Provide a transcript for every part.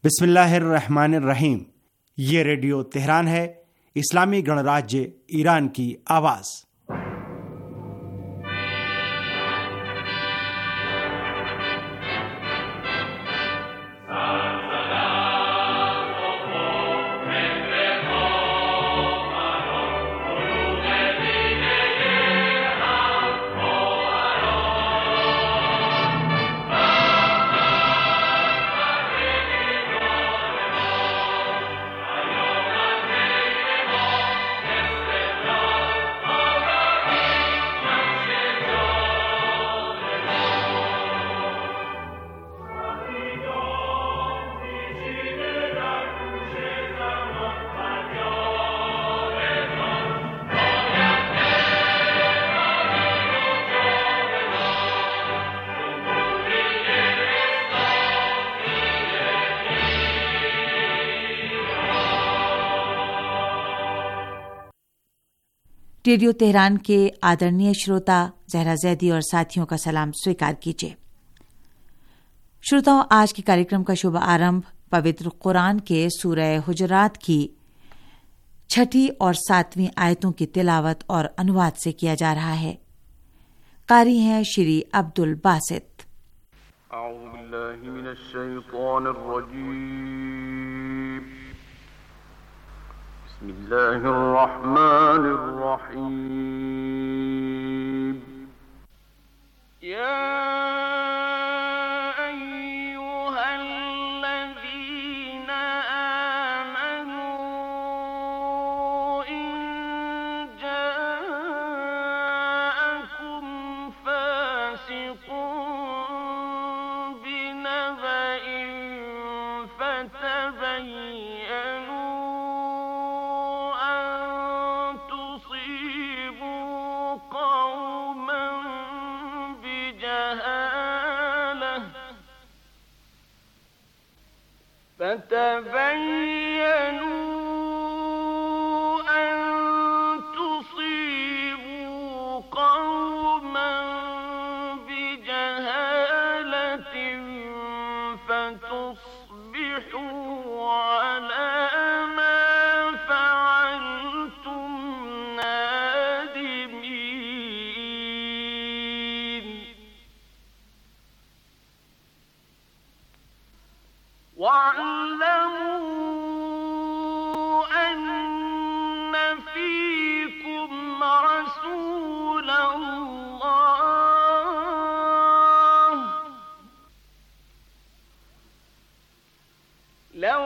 बिस्मिल्लाहिर्रहमानिर्रहीम। ये radio Tehran है, इस्लामी गणराज्य ईरान की आवाज़। रेडियो तेहरान के आदरणीय श्रोता जहरा जैदी और साथियों का सलाम स्वीकार कीजिए। श्रोताओं, आज के कार्यक्रम का शुभ आरंभ पवित्र कुरान के सूरह हुजरात की 6ठी और 7वीं आयतों की तिलावत और अनुवाद से किया जा रहा है। कारी हैं श्री अब्दुल बासित। बिस्मिल्लाहिर्रहमानिर्रहीम। या अय्युहल्लज़ीना आमनू इन जाअकुम फासिकुन बिनबइन फतबय्यनू أن تصيبوا قوما بجهالة فتصبحوا على ما فعلتم نادمين واعلموا أن فيكم رسول الله لو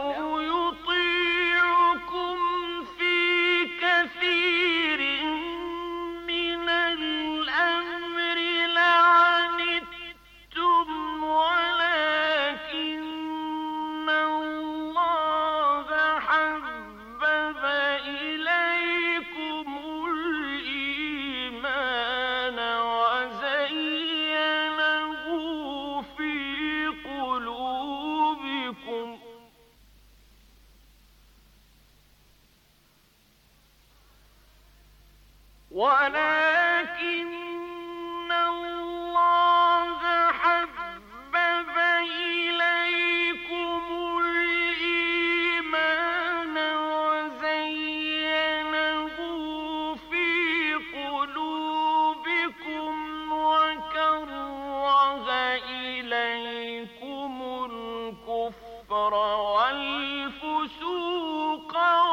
يطيعكم في كثير من الأمر لعنتم ولكن الله حبب إليكم الإيمان وزينه في قلوبكم وكره إليكم الكفر والفسوق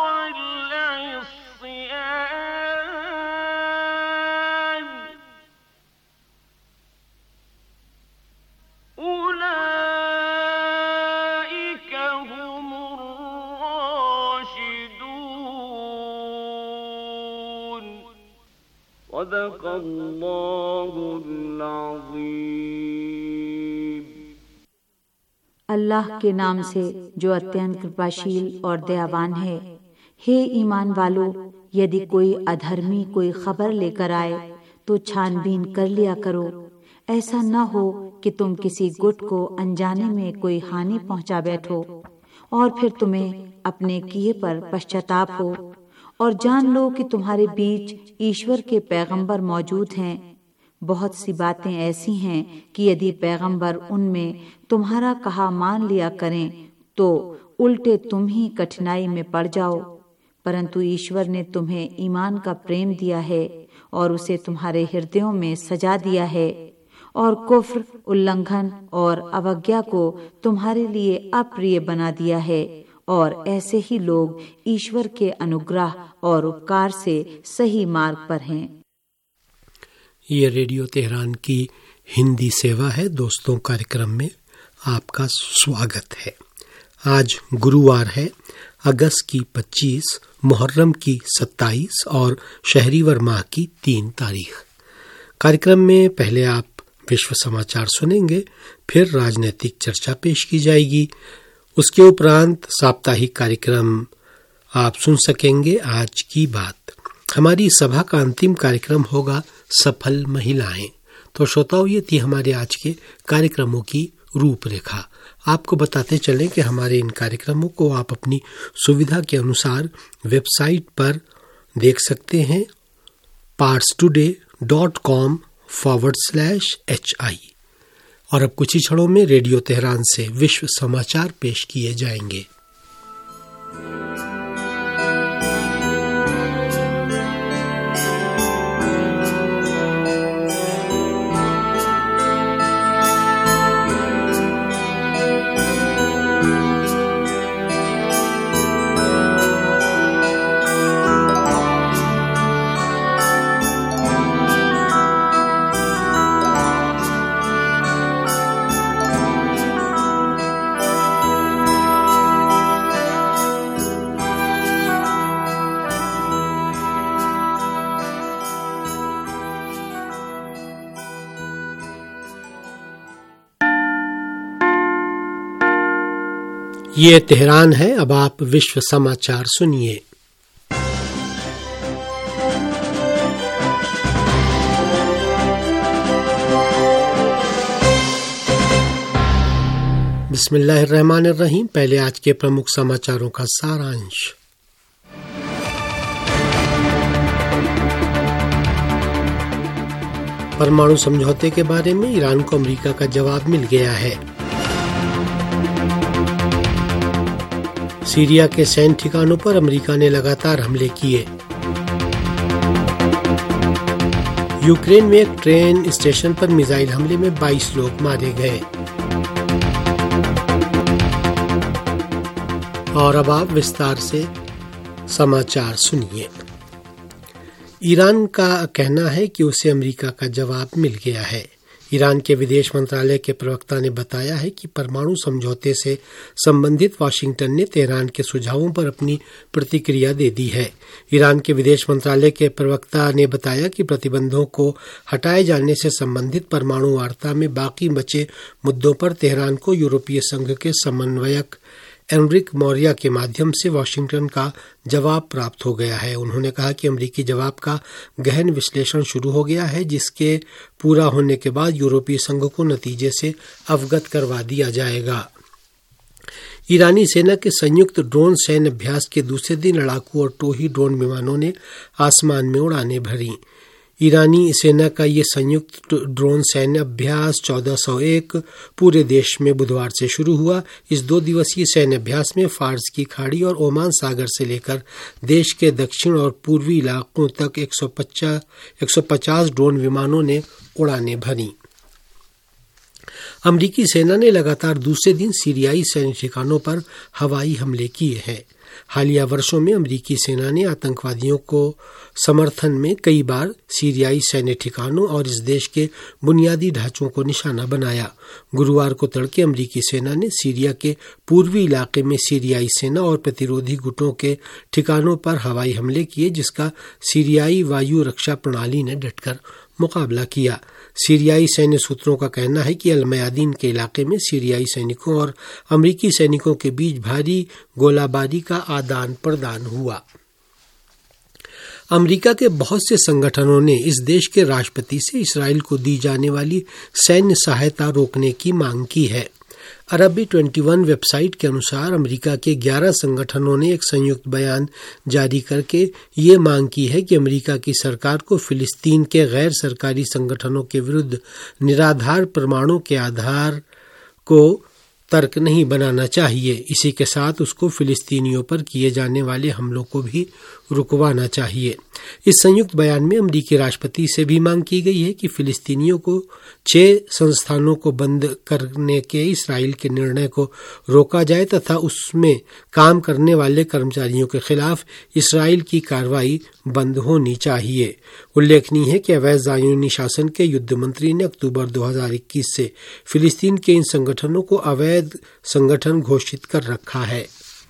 والعصيان أولئك هم الراشدون صدق الله العظيم। अल्लाह के नाम से जो अत्यंत कृपाशील और दयावान है। हे ईमान वालो, यदि कोई अधर्मी कोई खबर लेकर आए तो छानबीन कर लिया करो। ऐसा न हो कि तुम किसी गुट को अनजाने में कोई हानि पहुंचा बैठो और फिर तुम्हें अपने किए पर पश्चाताप हो। और जान लो कि तुम्हारे बीच ईश्वर के पैगंबर मौजूद हैं। बहुत सी बातें ऐसी हैं कि यदि पैगंबर उनमें तुम्हारा कहा मान लिया करें तो उल्टे तुम ही कठिनाई में पड़ जाओ। परंतु ईश्वर ने तुम्हें ईमान का प्रेम दिया है और उसे तुम्हारे हृदयों में सजा दिया है, और कुफ्र, उल्लंघन और अवज्ञा को तुम्हारे लिए अप्रिय बना दिया है, और ऐसे ही लोग ईश्वर के अनुग्रह और उपकार से सही मार्ग पर हैं। ये रेडियो तेहरान की हिंदी सेवा है। दोस्तों, कार्यक्रम में आपका स्वागत है। आज गुरुवार है, अगस्त की 25, मुहर्रम की 27 और शहरीवर माह की 3 तारीख। कार्यक्रम में पहले आप विश्व समाचार सुनेंगे, फिर राजनीतिक चर्चा पेश की जाएगी। उसके उपरांत साप्ताहिक कार्यक्रम आप सुन सकेंगे आज की बात। हमारी सभा का अंतिम कार्यक्रम होगा सफल महिलाएं। तो श्रोताओं, ये थी हमारे आज के कार्यक्रमों की रूपरेखा। आपको बताते चलें कि हमारे इन कार्यक्रमों को आप अपनी सुविधा के अनुसार वेबसाइट पर देख सकते हैं, parstoday.com/hi। और अब कुछ ही क्षणों में रेडियो तेहरान से विश्व समाचार पेश किए जाएंगे। ये तेहरान है। अब आप विश्व समाचार सुनिए। बिस्मिल्लाहिर्रहमानिर्रहीम। पहले आज के प्रमुख समाचारों का सारांश। परमाणु समझौते के बारे में ईरान को अमेरिका का जवाब मिल गया है। सीरिया के सैन्य ठिकानों पर अमेरिका ने लगातार हमले किए। यूक्रेन में एक ट्रेन स्टेशन पर मिसाइल हमले में 22 लोग मारे गए। और अब आप विस्तार से समाचार सुनिए। ईरान का कहना है कि उसे अमेरिका का जवाब मिल गया है। ईरान के विदेश मंत्रालय के प्रवक्ता ने बताया है कि परमाणु समझौते से संबंधित वाशिंगटन ने तेहरान के सुझावों पर अपनी प्रतिक्रिया दे दी है। ईरान के विदेश मंत्रालय के प्रवक्ता ने बताया कि प्रतिबंधों को हटाए जाने से संबंधित परमाणु वार्ता में बाकी बचे मुद्दों पर तेहरान को यूरोपीय संघ के समन्वयक एनरिक मौर्या के माध्यम से वाशिंगटन का जवाब प्राप्त हो गया है। उन्होंने कहा कि अमेरिकी जवाब का गहन विश्लेषण शुरू हो गया है, जिसके पूरा होने के बाद यूरोपीय संघ को नतीजे से अवगत करवा दिया जाएगा। ईरानी सेना के संयुक्त ड्रोन सैन्य अभ्यास के दूसरे दिन लड़ाकू और टोही ड्रोन विमानों ने आसमान में उड़ानें भरी। ईरानी सेना का ये संयुक्त ड्रोन सैन्य अभ्यास 1401 पूरे देश में बुधवार से शुरू हुआ। इस 2 दिवसीय सैन्य अभ्यास में फार्स की खाड़ी और ओमान सागर से लेकर देश के दक्षिण और पूर्वी इलाकों तक 150 ड्रोन विमानों ने उड़ानें भरी। अमेरिकी सेना ने लगातार दूसरे दिन सीरियाई सैन्य ठिकानों पर हवाई हमले किए हैं। हालिया वर्षों में अमेरिकी सेना ने आतंकवादियों को समर्थन में कई बार सीरियाई सैन्य ठिकानों और इस देश के बुनियादी ढांचों को निशाना बनाया। गुरुवार को तड़के अमेरिकी सेना ने सीरिया के पूर्वी इलाके में सीरियाई सेना और प्रतिरोधी गुटों के ठिकानों पर हवाई हमले किए, जिसका सीरियाई वायु रक्षा प्रणाली ने डटकर मुकाबला किया। सीरियाई सैन्य सूत्रों का कहना है कि अल मयादीन के इलाके में सीरियाई सैनिकों और अमेरिकी सैनिकों के बीच भारी गोलाबारी का आदान प्रदान हुआ। अमेरिका के बहुत से संगठनों ने इस देश के राष्ट्रपति से इसराइल को दी जाने वाली सैन्य सहायता रोकने की मांग की है। अरबी 21 वेबसाइट के अनुसार अमेरिका के 11 संगठनों ने एक संयुक्त बयान जारी करके ये मांग की है कि अमेरिका की सरकार को फिलिस्तीन के गैर सरकारी संगठनों के विरुद्ध निराधार प्रमाणों के आधार को तर्क नहीं बनाना चाहिए। इसी के साथ उसको फिलिस्तीनियों पर किए जाने वाले हमलों को भी रुकवाना चाहिए। इस संयुक्त बयान में अमेरिकी राष्ट्रपति से भी मांग की गई है कि फिलिस्तीनियों को 6 संस्थानों को बंद करने के इस्राएल के निर्णय को रोका जाए तथा उसमें काम करने वाले कर्मचारियों के खिलाफ इस्राएल की कार्रवाई बंद होनी चाहिए। उल्लेखनीय है कि अवैध ज़ायोनी शासन के युद्ध मंत्री ने अक्टूबर 2021 से फिलिस्तीन के इन संगठनों को अवैध संगठन घोषित कर रखा है।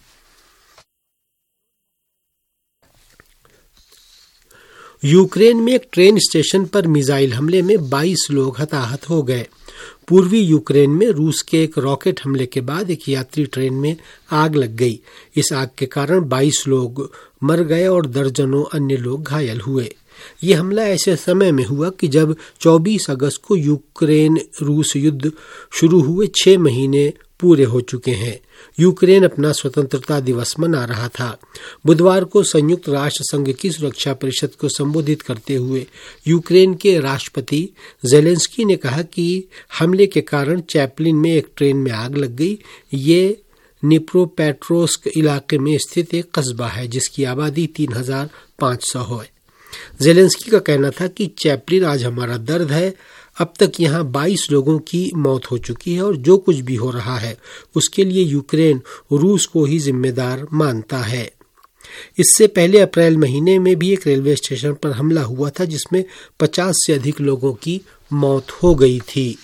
यूक्रेन में एक ट्रेन स्टेशन पर मिसाइल हमले में 22 लोग हताहत हो गए। पूर्वी यूक्रेन में रूस के एक रॉकेट हमले के बाद एक यात्री ट्रेन में आग लग गई। इस आग के कारण 22 लोग मर गए और दर्जनों अन्य लोग घायल हुए। ये हमला ऐसे समय में हुआ कि जब 24 अगस्त को यूक्रेन रूस युद्ध शुरू हुए 6 महीने पूरे हो चुके हैं। यूक्रेन अपना स्वतंत्रता दिवस मना रहा था। बुधवार को संयुक्त राष्ट्र संघ की सुरक्षा परिषद को संबोधित करते हुए यूक्रेन के राष्ट्रपति जेलेंस्की ने कहा कि हमले के कारण चैपलिन में एक ट्रेन में आग लग गई। ये निप्रोपेट्रोव्स्क इलाके में स्थित एक कस्बा है जिसकी आबादी 3500 है। जेलेंस्की का कहना था कि चैपलिन आज हमारा दर्द है। अब तक यहाँ 22 लोगों की मौत हो चुकी है और जो कुछ भी हो रहा है उसके लिए यूक्रेन रूस को ही जिम्मेदार मानता है। इससे पहले अप्रैल महीने में भी एक रेलवे स्टेशन पर हमला हुआ था जिसमें 50 से अधिक लोगों की मौत हो गई थी।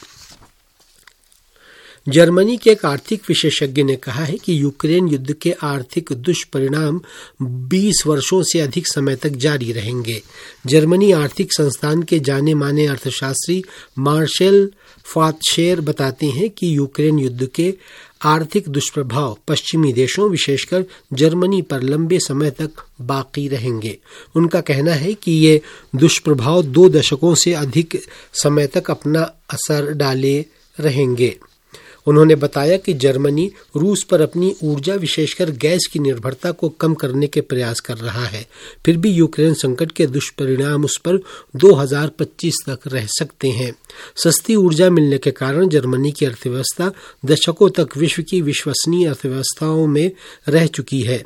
जर्मनी के एक आर्थिक विशेषज्ञ ने कहा है कि यूक्रेन युद्ध के आर्थिक दुष्परिणाम 20 वर्षों से अधिक समय तक जारी रहेंगे। जर्मनी आर्थिक संस्थान के जाने माने अर्थशास्त्री मार्शल फातशेर बताते हैं कि यूक्रेन युद्ध के आर्थिक दुष्प्रभाव पश्चिमी देशों विशेषकर जर्मनी पर लंबे समय तक बाकी रहेंगे। उनका कहना है कि ये दुष्प्रभाव 2 दशकों से अधिक समय तक अपना असर डाले रहेंगे। उन्होंने बताया कि जर्मनी रूस पर अपनी ऊर्जा विशेषकर गैस की निर्भरता को कम करने के प्रयास कर रहा है। फिर भी यूक्रेन संकट के दुष्परिणाम उस पर 2025 तक रह सकते हैं। सस्ती ऊर्जा मिलने के कारण जर्मनी की अर्थव्यवस्था दशकों तक विश्व की विश्वसनीय अर्थव्यवस्थाओं में रह चुकी है।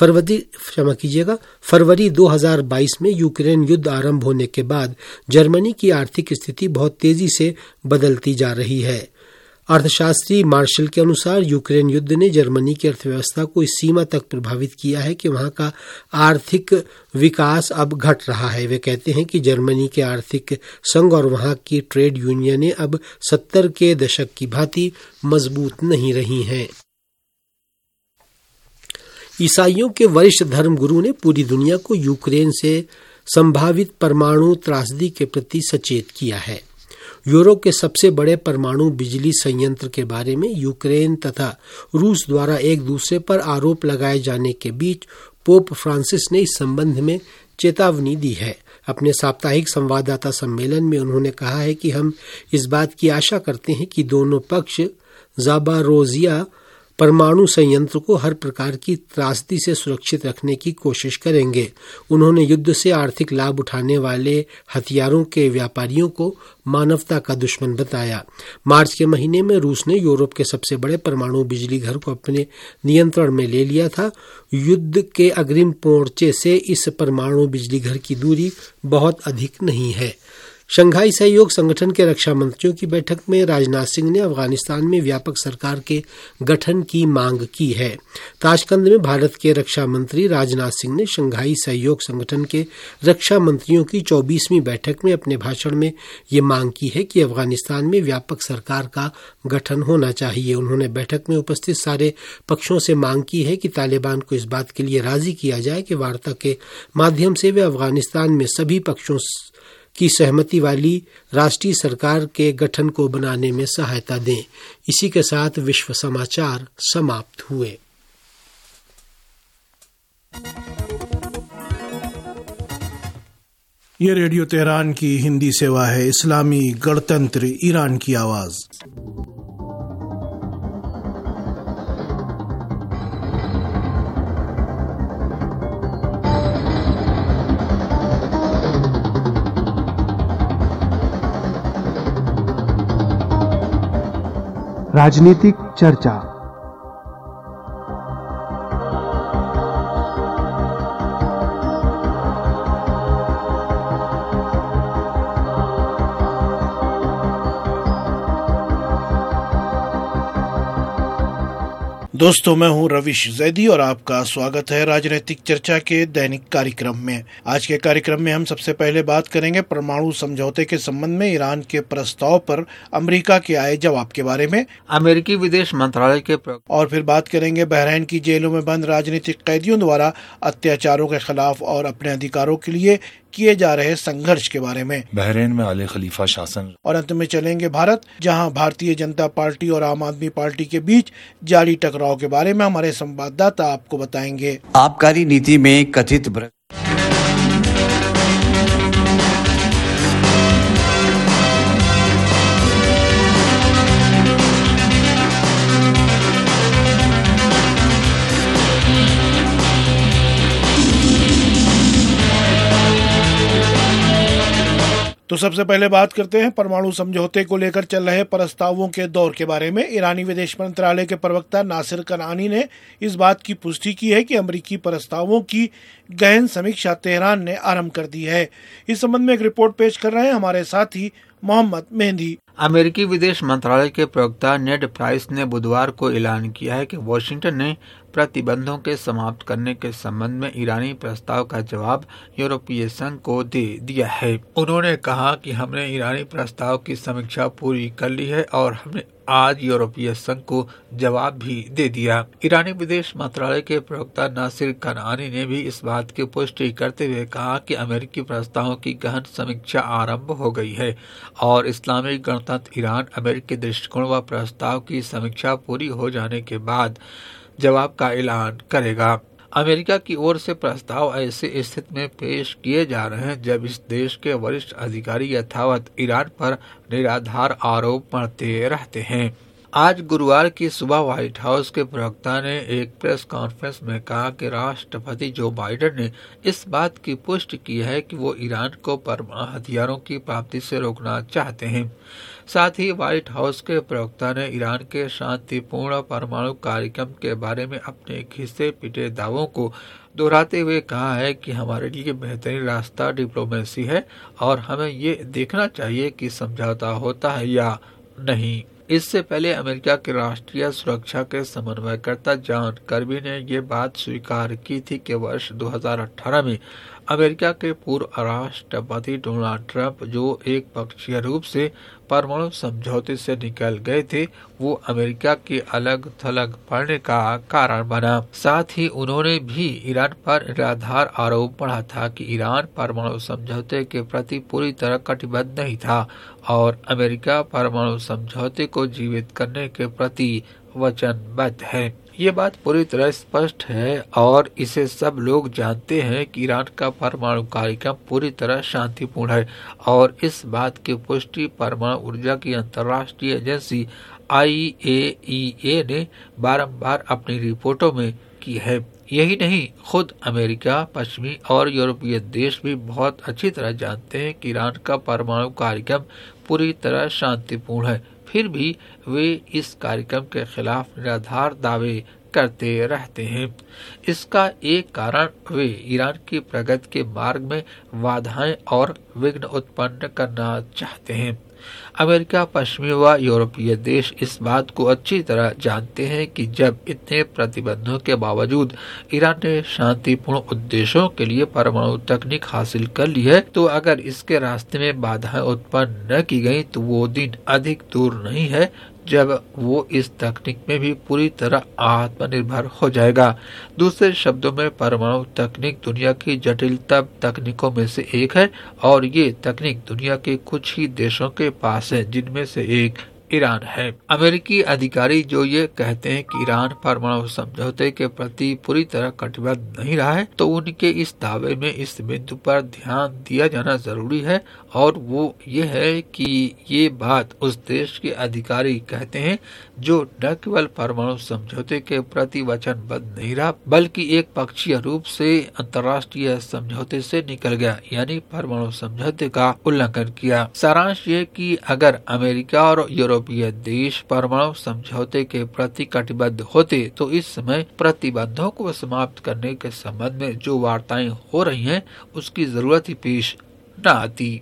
फरवरी 2022 में यूक्रेन युद्ध आरंभ होने के बाद जर्मनी की आर्थिक स्थिति बहुत तेजी से बदलती जा रही है। अर्थशास्त्री मार्शल के अनुसार यूक्रेन युद्ध ने जर्मनी की अर्थव्यवस्था को इस सीमा तक प्रभावित किया है कि वहां का आर्थिक विकास अब घट रहा है। वे कहते हैं कि जर्मनी के आर्थिक संघ और वहां की ट्रेड यूनियनें अब 70 के दशक की भांति मजबूत नहीं रही हैं। ईसाइयों के वरिष्ठ धर्मगुरु ने पूरी दुनिया को यूक्रेन से संभावित परमाणु त्रासदी के प्रति सचेत किया है। यूरोप के सबसे बड़े परमाणु बिजली संयंत्र के बारे में यूक्रेन तथा रूस द्वारा एक दूसरे पर आरोप लगाए जाने के बीच पोप फ्रांसिस ने इस संबंध में चेतावनी दी है। अपने साप्ताहिक संवाददाता सम्मेलन में उन्होंने कहा है कि हम इस बात की आशा करते हैं कि दोनों पक्ष ज़ापोरिज़िया परमाणु संयंत्र को हर प्रकार की त्रासदी से सुरक्षित रखने की कोशिश करेंगे। उन्होंने युद्ध से आर्थिक लाभ उठाने वाले हथियारों के व्यापारियों को मानवता का दुश्मन बताया। मार्च के महीने में रूस ने यूरोप के सबसे बड़े परमाणु बिजली घर को अपने नियंत्रण में ले लिया था। युद्ध के अग्रिम मोर्चे से इस परमाणु बिजली घर की दूरी बहुत अधिक नहीं है। शंघाई सहयोग संगठन के रक्षा मंत्रियों की बैठक में राजनाथ सिंह ने अफगानिस्तान में व्यापक सरकार के गठन की मांग की है। ताशकंद में भारत के रक्षा मंत्री राजनाथ सिंह ने शंघाई सहयोग संगठन के रक्षा मंत्रियों की 24वीं बैठक में अपने भाषण में ये मांग की है कि अफगानिस्तान में व्यापक सरकार का गठन होना चाहिए। उन्होंने बैठक में उपस्थित सारे पक्षों से मांग की है कि तालिबान को इस बात के लिए राजी किया जाए कि वार्ता के माध्यम से वे अफगानिस्तान में सभी पक्षों की सहमति वाली राष्ट्रीय सरकार के गठन को बनाने में सहायता दें। इसी के साथ विश्व समाचार समाप्त हुए। ये रेडियो तेहरान की हिंदी सेवा है। इस्लामी गणतंत्र ईरान की आवाज। राजनीतिक चर्चा। दोस्तों, मैं हूं रविश जैदी और आपका स्वागत है राजनीतिक चर्चा के दैनिक कार्यक्रम में। आज के कार्यक्रम में हम सबसे पहले बात करेंगे परमाणु समझौते के संबंध में ईरान के प्रस्ताव पर अमेरिका के आए जवाब के बारे में, अमेरिकी विदेश मंत्रालय के और फिर बात करेंगे बहरीन की जेलों में बंद राजनीतिक कैदियों द्वारा अत्याचारों के खिलाफ और अपने अधिकारों के लिए किए जा रहे संघर्ष के बारे में, बहरीन में आले खलीफा शासन, और अंत में चलेंगे भारत, जहां भारतीय जनता पार्टी और आम आदमी पार्टी के बीच जारी टकराव के बारे में हमारे संवाददाता आपको बताएंगे। आबकारी नीति में कथित तो सबसे पहले बात करते हैं परमाणु समझौते को लेकर चल रहे प्रस्तावों के दौर के बारे में। ईरानी विदेश मंत्रालय के प्रवक्ता नासिर कनानी ने इस बात की पुष्टि की है कि अमेरिकी प्रस्तावों की गहन समीक्षा तेहरान ने आरंभ कर दी है। इस संबंध में एक रिपोर्ट पेश कर रहे हैं हमारे साथी मोहम्मद मेहंदी। अमेरिकी विदेश मंत्रालय के प्रवक्ता नेड प्राइस ने बुधवार को ऐलान किया है कि वॉशिंगटन ने प्रतिबंधों के समाप्त करने के संबंध में ईरानी प्रस्ताव का जवाब यूरोपीय संघ को दे दिया है। उन्होंने कहा कि हमने ईरानी प्रस्ताव की समीक्षा पूरी कर ली है और हमने आज यूरोपीय संघ को जवाब भी दे दिया। ईरानी विदेश मंत्रालय के प्रवक्ता नासिर कनानी ने भी इस बात की पुष्टि करते हुए कहा कि अमेरिकी प्रस्तावों की गहन समीक्षा आरंभ हो गई है और इस्लामी गणतंत्र ईरान अमेरिकी दृष्टिकोण व प्रस्ताव की समीक्षा पूरी हो जाने के बाद जवाब का ऐलान करेगा। अमेरिका की ओर से प्रस्ताव ऐसे स्थिति में पेश किए जा रहे हैं जब इस देश के वरिष्ठ अधिकारी यथावत ईरान पर निराधार आरोप मढ़ते रहते हैं। आज गुरुवार की सुबह व्हाइट हाउस के प्रवक्ता ने एक प्रेस कॉन्फ्रेंस में कहा कि राष्ट्रपति जो बाइडेन ने इस बात की पुष्टि की है कि वो ईरान को परमाणु हथियारों की प्राप्ति से रोकना चाहते हैं। साथ ही व्हाइट हाउस के प्रवक्ता ने ईरान के शांतिपूर्ण परमाणु कार्यक्रम के बारे में अपने घिसे पिटे दावों को दोहराते हुए कहा है कि हमारे लिए बेहतरीन रास्ता डिप्लोमेसी है और हमें ये देखना चाहिए कि समझौता होता है या नहीं। इससे पहले अमेरिका के राष्ट्रीय सुरक्षा के समन्वयकर्ता जॉन कर्बी ने ये बात स्वीकार की थी कि वर्ष 2018 में अमेरिका के पूर्व राष्ट्रपति डोनाल्ड ट्रंप जो एक पक्षीय रूप से परमाणु समझौते से निकल गए थे, वो अमेरिका के अलग थलग पड़ने का कारण बना। साथ ही उन्होंने भी ईरान पर निराधार आरोप बढ़ा था कि ईरान परमाणु समझौते के प्रति पूरी तरह कटिबद्ध नहीं था और अमेरिका परमाणु समझौते को जीवित करने के प्रति वचनबद्ध है। ये बात पूरी तरह स्पष्ट है और इसे सब लोग जानते हैं कि ईरान का परमाणु कार्यक्रम पूरी तरह शांतिपूर्ण है और इस बात की पुष्टि परमाणु ऊर्जा की अंतर्राष्ट्रीय एजेंसी IAEA ने बारंबार अपनी रिपोर्टों में की है। यही नहीं, खुद अमेरिका, पश्चिमी और यूरोपीय देश भी बहुत अच्छी तरह जानते हैं कि ईरान का परमाणु कार्यक्रम पूरी तरह शांतिपूर्ण है। फिर भी वे इस कार्यक्रम के खिलाफ निराधार दावे करते रहते हैं। इसका एक कारण वे ईरान की प्रगति के मार्ग में बाधाएं और विघ्न उत्पन्न करना चाहते हैं। अमेरिका, पश्चिमी व यूरोपीय देश इस बात को अच्छी तरह जानते हैं कि जब इतने प्रतिबंधों के बावजूद ईरान ने शांतिपूर्ण उद्देश्यों के लिए परमाणु तकनीक हासिल कर ली है, तो अगर इसके रास्ते में बाधाएं उत्पन्न न की गई तो वो दिन अधिक दूर नहीं है जब वो इस तकनीक में भी पूरी तरह आत्मनिर्भर हो जाएगा। दूसरे शब्दों में परमाणु तकनीक दुनिया की जटिलतम तकनीकों में से एक है और ये तकनीक दुनिया के कुछ ही देशों के पास है, जिनमें से एक ईरान है। अमेरिकी अधिकारी जो ये कहते हैं कि ईरान परमाणु समझौते के प्रति पूरी तरह कटिबद्ध नहीं रहा है, तो उनके इस दावे में इस बिंदु पर ध्यान दिया जाना जरूरी है और वो ये है कि ये बात उस देश के अधिकारी कहते हैं जो न केवल परमाणु समझौते के प्रति वचनबद्ध नहीं रहा, बल्कि एक पक्षीय रूप से अंतर्राष्ट्रीय समझौते से निकल गया, यानी परमाणु समझौते का उल्लंघन किया। सारांश ये कि अगर अमेरिका और यूरोप यूरोपीय देश परमाणु समझौते के प्रति कटिबद्ध होते तो इस समय प्रतिबंधों को समाप्त करने के संबंध में जो वार्ताएं हो रही हैं उसकी जरूरत ही पेश न आती।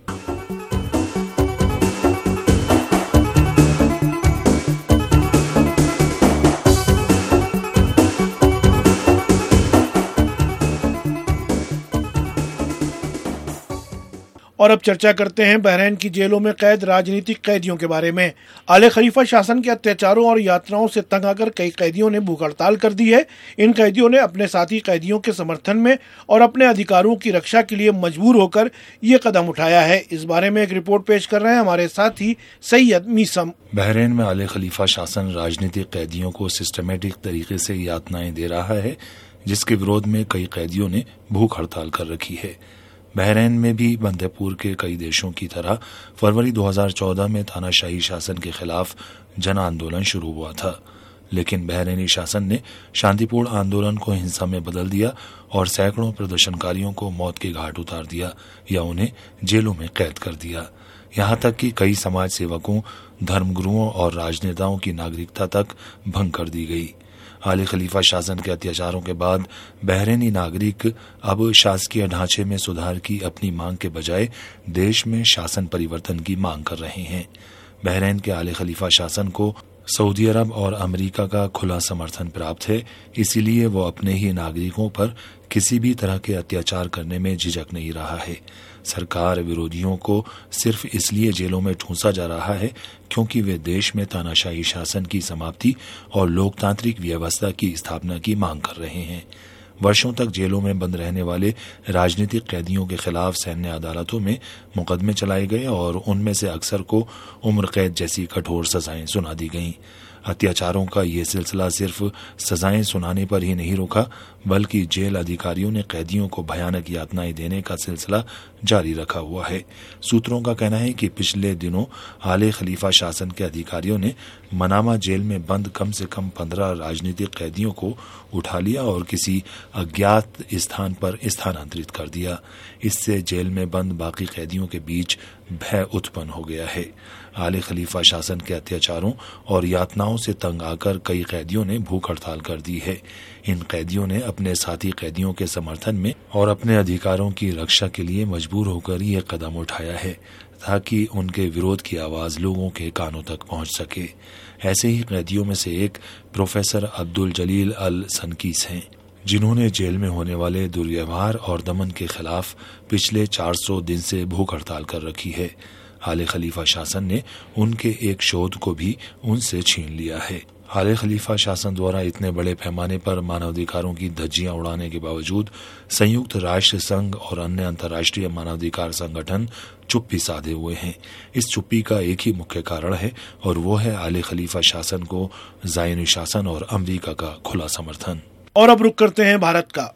और अब चर्चा करते हैं बहरीन की जेलों में कैद राजनीतिक कैदियों के बारे में। आले खलीफा शासन के अत्याचारों और यातनाओं से तंग आकर कई कैदियों ने भूख हड़ताल कर दी है। इन कैदियों ने अपने साथी कैदियों के समर्थन में और अपने अधिकारों की रक्षा के लिए मजबूर होकर ये कदम उठाया है। इस बारे में एक रिपोर्ट पेश कर रहे हैं हमारे साथी सैयद मीसम। बहरीन में आले खलीफा शासन राजनीतिक कैदियों को सिस्टमेटिक तरीके से यातनाएं दे रहा है, जिसके विरोध में कई कैदियों ने भूख हड़ताल कर रखी है। बहरीन में भी मध्यपूर्व के कई देशों की तरह फरवरी 2014 में तानाशाही शासन के खिलाफ जन आंदोलन शुरू हुआ था, लेकिन बहरीनी शासन ने शांतिपूर्ण आंदोलन को हिंसा में बदल दिया और सैकड़ों प्रदर्शनकारियों को मौत के घाट उतार दिया या उन्हें जेलों में कैद कर दिया। यहाँ तक कि कई समाज सेवकों, धर्मगुरुओं और राजनेताओं की नागरिकता तक भंग कर दी गई। आले खलीफा शासन के अत्याचारों के बाद बहरीनी नागरिक अब शासकीय ढांचे में सुधार की अपनी मांग के बजाय देश में शासन परिवर्तन की मांग कर रहे हैं। बहरीन के आले खलीफा शासन को सऊदी अरब और अमेरिका का खुला समर्थन प्राप्त है, इसीलिए वो अपने ही नागरिकों पर किसी भी तरह के अत्याचार करने में झिझक नहीं रहा है। सरकार विरोधियों को सिर्फ इसलिए जेलों में ठूंसा जा रहा है क्योंकि वे देश में तानाशाही शासन की समाप्ति और लोकतांत्रिक व्यवस्था की स्थापना की मांग कर रहे हैं। वर्षों तक जेलों में बंद रहने वाले राजनीतिक कैदियों के खिलाफ सैन्य अदालतों में मुकदमे चलाए गए और उनमें से अक्सर को उम्र कैद जैसी कठोर सजाएं सुना दी गईं। अत्याचारों का ये सिलसिला सिर्फ सजाएं सुनाने पर ही नहीं रुका, बल्कि जेल अधिकारियों ने कैदियों को भयानक यातनाएं देने का सिलसिला जारी रखा हुआ है। सूत्रों का कहना है कि पिछले दिनों आले खलीफा शासन के अधिकारियों ने मनामा जेल में बंद कम से कम 15 राजनीतिक कैदियों को उठा लिया और किसी अज्ञात स्थान पर स्थानांतरित कर दिया। इससे जेल में बंद बाकी कैदियों के बीच भय उत्पन्न हो गया है। आले खलीफा शासन के अत्याचारों और यातनाओं से तंग आकर कई कैदियों ने भूख हड़ताल कर दी है। इन कैदियों ने अपने साथी कैदियों के समर्थन में और अपने अधिकारों की रक्षा के लिए मजबूर होकर ये कदम उठाया है ताकि उनके विरोध की आवाज लोगों के कानों तक पहुंच सके। ऐसे ही कैदियों में से एक प्रोफेसर अब्दुल जलील अल सनकीस हैं, जिन्होंने जेल में होने वाले दुर्व्यवहार और दमन के खिलाफ पिछले 400 दिन से भूख हड़ताल कर रखी है। आले खलीफा शासन ने उनके एक शोध को भी उनसे छीन लिया है। आले खलीफा शासन द्वारा इतने बड़े पैमाने पर मानवाधिकारों की धज्जियां उड़ाने के बावजूद संयुक्त राष्ट्र संघ और अन्य अंतर्राष्ट्रीय मानवाधिकार संगठन चुप्पी साधे हुए हैं। इस चुप्पी का एक ही मुख्य कारण है और वो है आले खलीफा शासन को ज़ायनी शासन और अमेरिका का खुला समर्थन। और अब रुक करते हैं भारत का।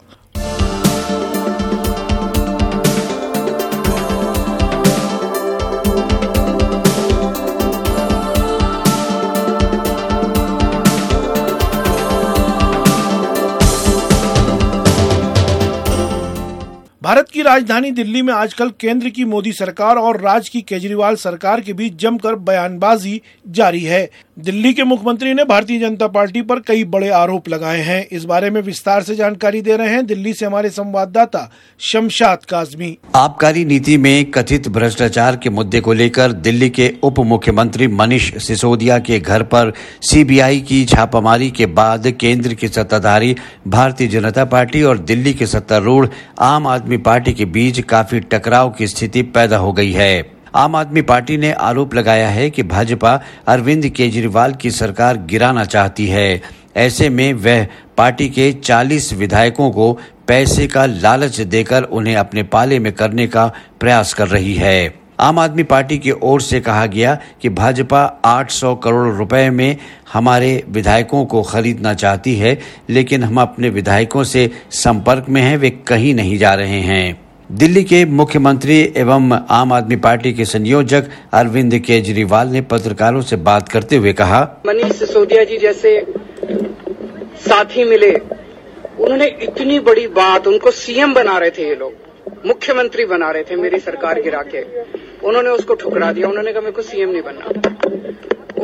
भारत की राजधानी दिल्ली में आजकल केंद्र की मोदी सरकार और राज्य की केजरीवाल सरकार के बीच जमकर बयानबाजी जारी है। दिल्ली के मुख्यमंत्री ने भारतीय जनता पार्टी पर कई बड़े आरोप लगाए हैं। इस बारे में विस्तार से जानकारी दे रहे हैं दिल्ली से हमारे संवाददाता शमशाद काजमी। आबकारी नीति में कथित भ्रष्टाचार के मुद्दे को लेकर दिल्ली के उप मुख्यमंत्री मनीष सिसोदिया के घर पर सीबीआई की छापामारी के बाद केंद्र की सत्ताधारी भारतीय जनता पार्टी और दिल्ली के सत्तारूढ़ आम आदमी पार्टी के बीच काफी टकराव की स्थिति पैदा हो गई है। आम आदमी पार्टी ने आरोप लगाया है कि भाजपा अरविंद केजरीवाल की सरकार गिराना चाहती है। ऐसे में वह पार्टी के 40 विधायकों को पैसे का लालच देकर उन्हें अपने पाले में करने का प्रयास कर रही है। आम आदमी पार्टी की ओर से कहा गया कि भाजपा 800 करोड़ रुपए में हमारे विधायकों को खरीदना चाहती है, लेकिन हम अपने विधायकों से संपर्क में हैं, वे कहीं नहीं जा रहे हैं। दिल्ली के मुख्यमंत्री एवं आम आदमी पार्टी के संयोजक अरविंद केजरीवाल ने पत्रकारों से बात करते हुए कहा, मनीष सिसोदिया जी जैसे साथी मिले, उन्होंने इतनी बड़ी बात, उनको सीएम बना रहे थे, ये लोग मुख्यमंत्री बना रहे थे मेरी सरकार गिरा के, उन्होंने उसको ठुकरा दिया। उन्होंने कहा मेरे को सीएम नहीं बनना।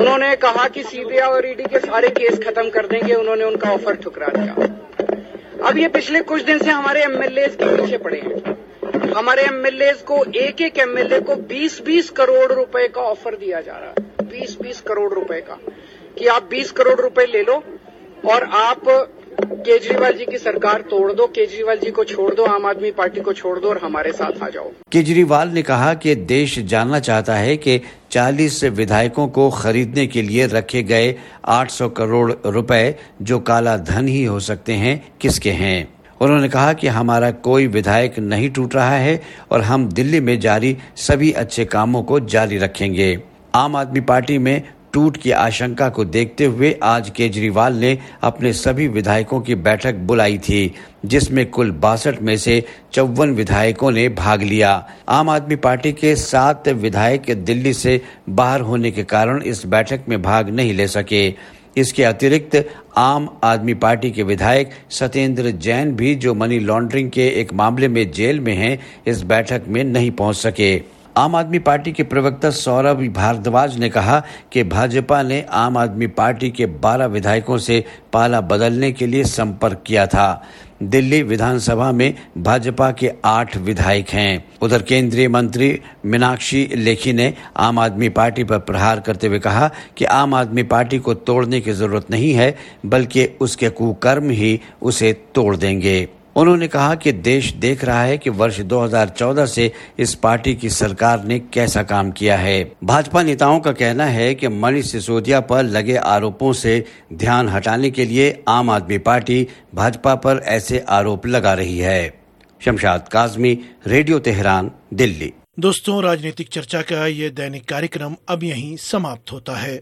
उन्होंने कहा कि सीबीआई और ईडी के सारे केस खत्म कर देंगे, उन्होंने उनका ऑफर ठुकरा दिया। अब ये पिछले कुछ दिन से हमारे एमएलए के पीछे पड़े हैं। हमारे एमएलए को एक एमएलए को 20-20 करोड़ रुपए का ऑफर दिया जा रहा है, 20-20 करोड़ रुपए का, कि आप 20 करोड़ रुपए ले लो और आप केजरीवाल जी की सरकार तोड़ दो, केजरीवाल जी को छोड़ दो, आम आदमी पार्टी को छोड़ दो और हमारे साथ आ जाओ। केजरीवाल ने कहा कि देश जानना चाहता है कि 40 विधायकों को खरीदने के लिए रखे गए 800 करोड़ रुपए जो काला धन ही हो सकते हैं, किसके हैं। उन्होंने कहा कि हमारा कोई विधायक नहीं टूट रहा है और हम दिल्ली में जारी सभी अच्छे कामों को जारी रखेंगे। आम आदमी पार्टी में टूट की आशंका को देखते हुए आज केजरीवाल ने अपने सभी विधायकों की बैठक बुलाई थी, जिसमें कुल 62 में से 54 विधायकों ने भाग लिया। आम आदमी पार्टी के 7 विधायक दिल्ली से बाहर होने के कारण इस बैठक में भाग नहीं ले सके। इसके अतिरिक्त आम आदमी पार्टी के विधायक सत्येंद्र जैन भी, जो मनी लॉन्ड्रिंग के एक मामले में जेल में हैं, इस बैठक में नहीं पहुंच सके। आम आदमी पार्टी के प्रवक्ता सौरभ भारद्वाज ने कहा कि भाजपा ने आम आदमी पार्टी के 12 विधायकों से पाला बदलने के लिए संपर्क किया था। दिल्ली विधानसभा में भाजपा के 8 विधायक हैं। उधर केंद्रीय मंत्री मीनाक्षी लेखी ने आम आदमी पार्टी पर प्रहार करते हुए कहा कि आम आदमी पार्टी को तोड़ने की जरूरत नहीं है, बल्कि उसके कुकर्म ही उसे तोड़ देंगे। उन्होंने कहा कि देश देख रहा है कि वर्ष 2014 से इस पार्टी की सरकार ने कैसा काम किया है। भाजपा नेताओं का कहना है कि मनीष सिसोदिया पर लगे आरोपों से ध्यान हटाने के लिए आम आदमी पार्टी भाजपा पर ऐसे आरोप लगा रही है। Shamshad Kazmi, radio Tehran, Delhi. दोस्तों, राजनीतिक चर्चा का ये दैनिक कार्यक्रम अब यहीं समाप्त होता है।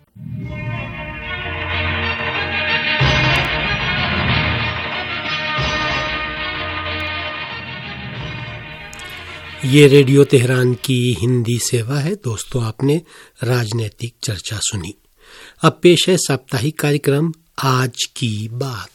ये रेडियो तेहरान की हिंदी सेवा है। दोस्तों, आपने राजनीतिक चर्चा सुनी। अब पेश है साप्ताहिक कार्यक्रम आज की बात।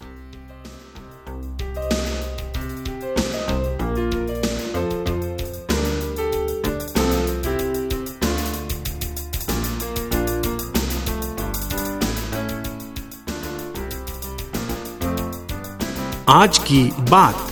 आज की बात।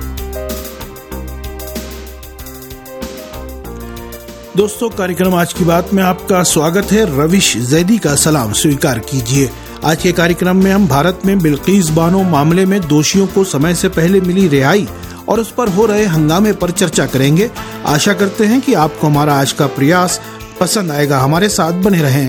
दोस्तों, कार्यक्रम आज की बात में आपका स्वागत है। रविश जैदी का सलाम स्वीकार कीजिए। आज के कार्यक्रम में हम भारत में बिल्किस बानो मामले में दोषियों को समय से पहले मिली रिहाई और उस पर हो रहे हंगामे पर चर्चा करेंगे। आशा करते हैं कि आपको हमारा आज का प्रयास पसंद आएगा। हमारे साथ बने रहें।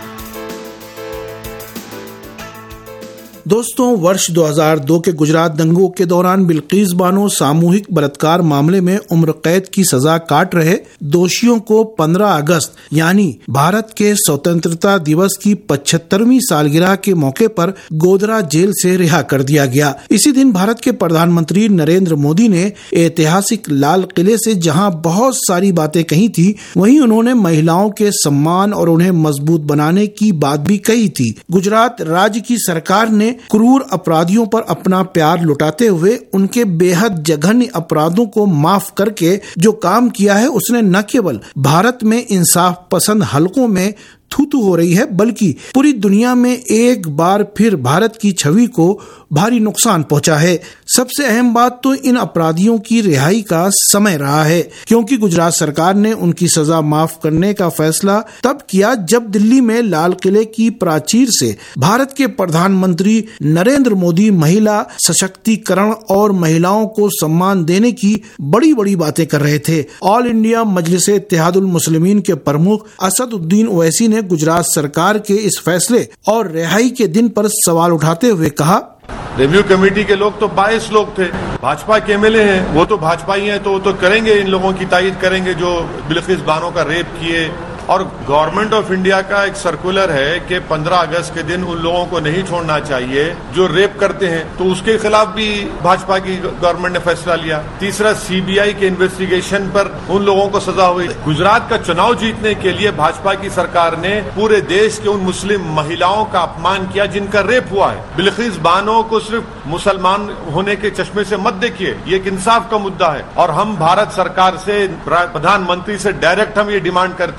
दोस्तों, वर्ष 2002 के गुजरात दंगों के दौरान बिल्किस बानो सामूहिक बलात्कार मामले में उम्र कैद की सजा काट रहे दोषियों को 15 अगस्त यानी भारत के स्वतंत्रता दिवस की 75वीं सालगिरह के मौके पर गोधरा जेल से रिहा कर दिया गया। इसी दिन भारत के प्रधानमंत्री नरेंद्र मोदी ने ऐतिहासिक लाल किले से जहां बहुत सारी बातें कही थी, वहीं उन्होंने महिलाओं के सम्मान और उन्हें मजबूत बनाने की बात भी कही थी। गुजरात राज्य की सरकार ने क्रूर अपराधियों पर अपना प्यार लुटाते हुए उनके बेहद जघन्य अपराधों को माफ करके जो काम किया है, उसने न केवल भारत में इंसाफ पसंद हलकों में थू हो रही है, बल्कि पूरी दुनिया में एक बार फिर भारत की छवि को भारी नुकसान पहुंचा है। सबसे अहम बात तो इन अपराधियों की रिहाई का समय रहा है, क्योंकि गुजरात सरकार ने उनकी सजा माफ करने का फैसला तब किया जब दिल्ली में लाल किले की प्राचीर से भारत के प्रधानमंत्री नरेंद्र मोदी महिला सशक्तिकरण और महिलाओं को सम्मान देने की बड़ी बड़ी बातें कर रहे थे। ऑल इंडिया मजलिसे इत्तेहादुल मुस्लिमीन के प्रमुख असदुद्दीन ओवैसी ने गुजरात सरकार के इस फैसले और रिहाई के दिन पर सवाल उठाते हुए कहा, रिव्यू कमेटी के लोग तो 22 लोग थे, भाजपा के एमएलए हैं, वो तो भाजपा ही हैं, तो वो तो करेंगे, इन लोगों की तायीद करेंगे जो बिल्किस बानो का रेप किए। और गवर्नमेंट ऑफ इंडिया का एक सर्कुलर है कि 15 अगस्त के दिन उन लोगों को नहीं छोड़ना चाहिए जो रेप करते हैं, तो उसके खिलाफ भी भाजपा की गवर्नमेंट ने फैसला लिया। तीसरा, सीबीआई के इन्वेस्टिगेशन पर उन लोगों को सजा हुई। गुजरात का चुनाव जीतने के लिए भाजपा की सरकार ने पूरे देश के उन मुस्लिम महिलाओं का अपमान किया जिनका रेप हुआ है। बिल्किस बानो को सिर्फ मुसलमान होने के चश्मे से मत देखिए, ये एक इंसाफ का मुद्दा है। और हम भारत सरकार से, प्रधानमंत्री से डायरेक्ट हम ये डिमांड करते हैं कि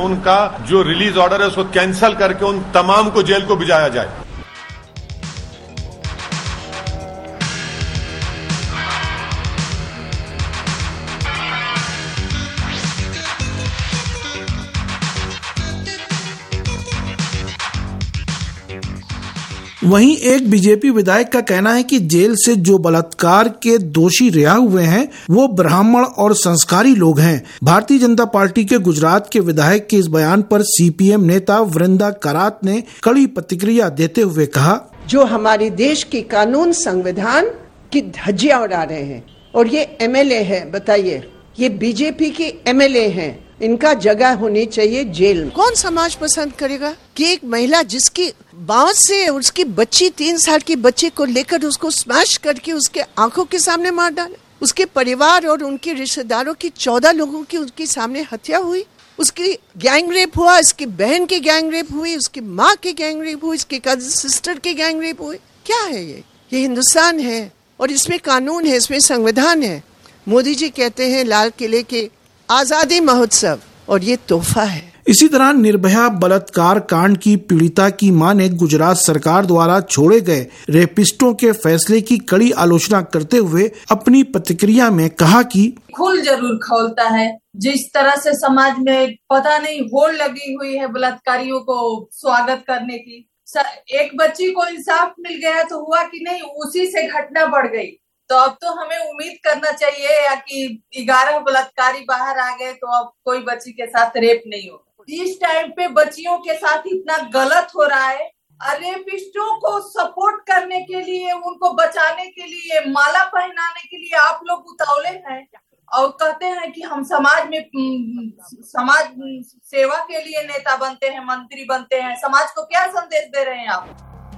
उनका जो रिलीज ऑर्डर है उसको कैंसिल करके उन तमाम को जेल को भिजाया जाए। वहीं एक बीजेपी विधायक का कहना है कि जेल से जो बलात्कार के दोषी रिहा हुए हैं वो ब्राह्मण और संस्कारी लोग हैं। भारतीय जनता पार्टी के गुजरात के विधायक के इस बयान पर सीपीएम नेता वृंदा करात ने कड़ी प्रतिक्रिया देते हुए कहा, जो हमारे देश के कानून संविधान की धज्जियां उड़ा रहे हैं और ये एमएलए है, बताइए ये बीजेपी के एमएलए हैं, इनका जगह होनी चाहिए जेल। कौन समाज पसंद करेगा कि एक महिला जिसकी बांस से उसकी बच्ची 3 साल की बच्ची को लेकर उसको स्मैश करके उसके आंखों के सामने मार डाले, उसके परिवार और उनके रिश्तेदारों की 14 लोगों की उसके सामने हत्या हुई, उसकी गैंग रेप हुआ, इसकी बहन की गैंग रेप हुई, उसकी माँ की गैंग रेप हुई, इसकी कजिन सिस्टर की गैंग रेप हुई। क्या है ये हिंदुस्तान है और इसमें कानून है, इसमें संविधान है। मोदी जी कहते हैं लाल किले के आजादी महोत्सव और ये तोहफा है। इसी तरह निर्भया बलात्कार कांड की पीड़िता की मां ने गुजरात सरकार द्वारा छोड़े गए रेपिस्टों के फैसले की कड़ी आलोचना करते हुए अपनी प्रतिक्रिया में कहा कि खुल जरूर खोलता है, जिस तरह से समाज में पता नहीं होड़ लगी हुई है बलात्कारियों को स्वागत करने की। एक बच्ची को इंसाफ मिल गया तो हुआ कि नहीं, उसी से घटना बढ़ गई। तो अब तो हमें उम्मीद करना चाहिए या कि 11 बलात्कारी बाहर आ गए तो अब कोई बच्ची के साथ रेप नहीं हो। इस टाइम पे बच्चियों के साथ इतना गलत हो रहा है, रेपिस्टों को सपोर्ट करने के लिए, उनको बचाने के लिए, माला पहनाने के लिए आप लोग उतावले हैं और कहते हैं कि हम समाज सेवा के लिए नेता बनते हैं, मंत्री बनते हैं। समाज को क्या संदेश दे रहे हैं आप?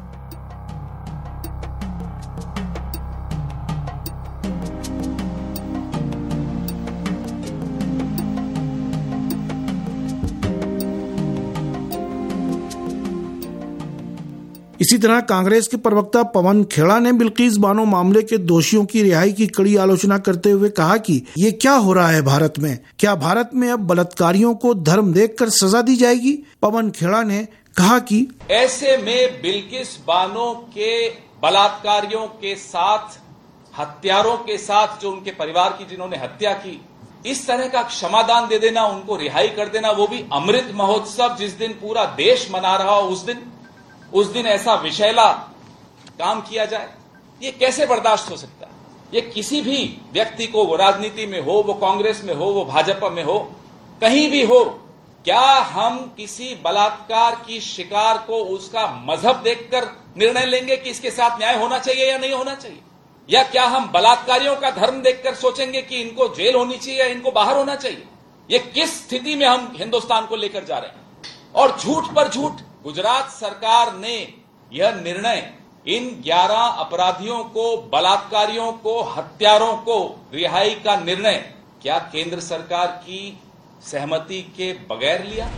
इसी तरह कांग्रेस के प्रवक्ता पवन खेड़ा ने बिल्किस बानो मामले के दोषियों की रिहाई की कड़ी आलोचना करते हुए कहा कि ये क्या हो रहा है भारत में? क्या भारत में अब बलात्कारियों को धर्म देखकर सजा दी जाएगी? पवन खेड़ा ने कहा कि ऐसे में बिल्किस बानो के बलात्कारियों के साथ, हत्यारों के साथ, जो उनके परिवार की जिन्होंने हत्या की, इस तरह का क्षमादान दे देना, उनको रिहाई कर देना, वो भी अमृत महोत्सव जिस दिन पूरा देश मना रहा हो उस दिन ऐसा विषैला काम किया जाए, ये कैसे बर्दाश्त हो सकता है? ये किसी भी व्यक्ति को, वो राजनीति में हो, वो कांग्रेस में हो, वो भाजपा में हो, कहीं भी हो, क्या हम किसी बलात्कार की शिकार को उसका मजहब देखकर निर्णय लेंगे कि इसके साथ न्याय होना चाहिए या नहीं होना चाहिए? या क्या हम बलात्कारियों का धर्म देखकर सोचेंगे कि इनको जेल होनी चाहिए या इनको बाहर होना चाहिए? ये किस स्थिति में हम हिंदुस्तान को लेकर जा रहे हैं? और झूठ पर झूठ गुजरात सरकार ने यह निर्णय इन 11 अपराधियों को, बलात्कारियों को, हत्यारों को रिहाई का निर्णय क्या केंद्र सरकार की सहमति के बगैर लिया?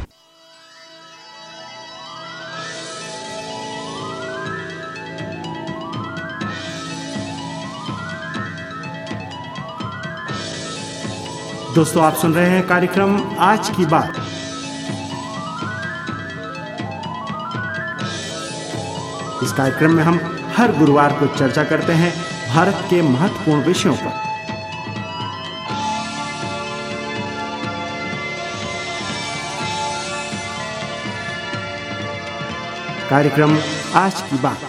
दोस्तों, आप सुन रहे हैं कार्यक्रम आज की बात। इस कार्यक्रम में हम हर गुरुवार को चर्चा करते हैं भारत के महत्वपूर्ण विषयों पर। कार्यक्रम आज की बात।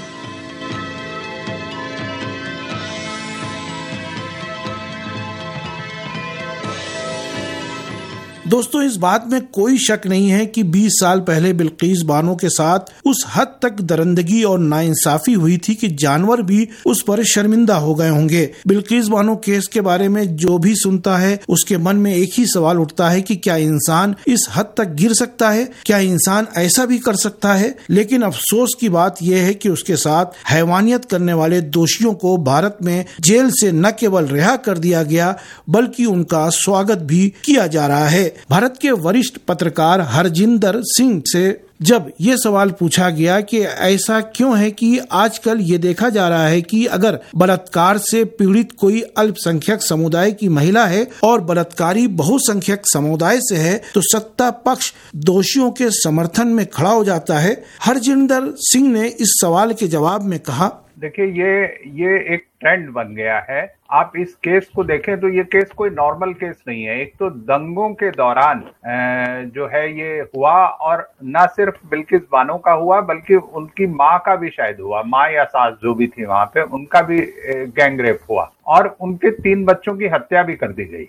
दोस्तों, इस बात में कोई शक नहीं है कि 20 साल पहले बिल्किस बानो के साथ उस हद तक दरिंदगी और नाइंसाफी हुई थी कि जानवर भी उस पर शर्मिंदा हो गए होंगे। बिल्किस बानो केस के बारे में जो भी सुनता है उसके मन में एक ही सवाल उठता है कि क्या इंसान इस हद तक गिर सकता है? क्या इंसान ऐसा भी कर सकता है? लेकिन अफसोस की बात यह है कि उसके साथ हैवानियत करने वाले दोषियों को भारत में जेल से न केवल रिहा कर दिया गया बल्कि उनका स्वागत भी किया जा रहा है। भारत के वरिष्ठ पत्रकार हरजिंदर सिंह से जब ये सवाल पूछा गया कि ऐसा क्यों है कि आजकल ये देखा जा रहा है कि अगर बलात्कार से पीड़ित कोई अल्पसंख्यक समुदाय की महिला है और बलात्कारी बहुसंख्यक समुदाय से है तो सत्ता पक्ष दोषियों के समर्थन में खड़ा हो जाता है, हरजिंदर सिंह ने इस सवाल के जवाब में कहा, देखिए ये एक ट्रेंड बन गया है। आप इस केस को देखें तो ये केस कोई नॉर्मल केस नहीं है। एक तो दंगों के दौरान जो है ये हुआ, और न सिर्फ बिल्किस बानो का हुआ बल्कि उनकी माँ का भी शायद हुआ, माँ या सास जो भी थी वहां पे, उनका भी गैंग रेप हुआ और उनके 3 बच्चों की हत्या भी कर दी गई।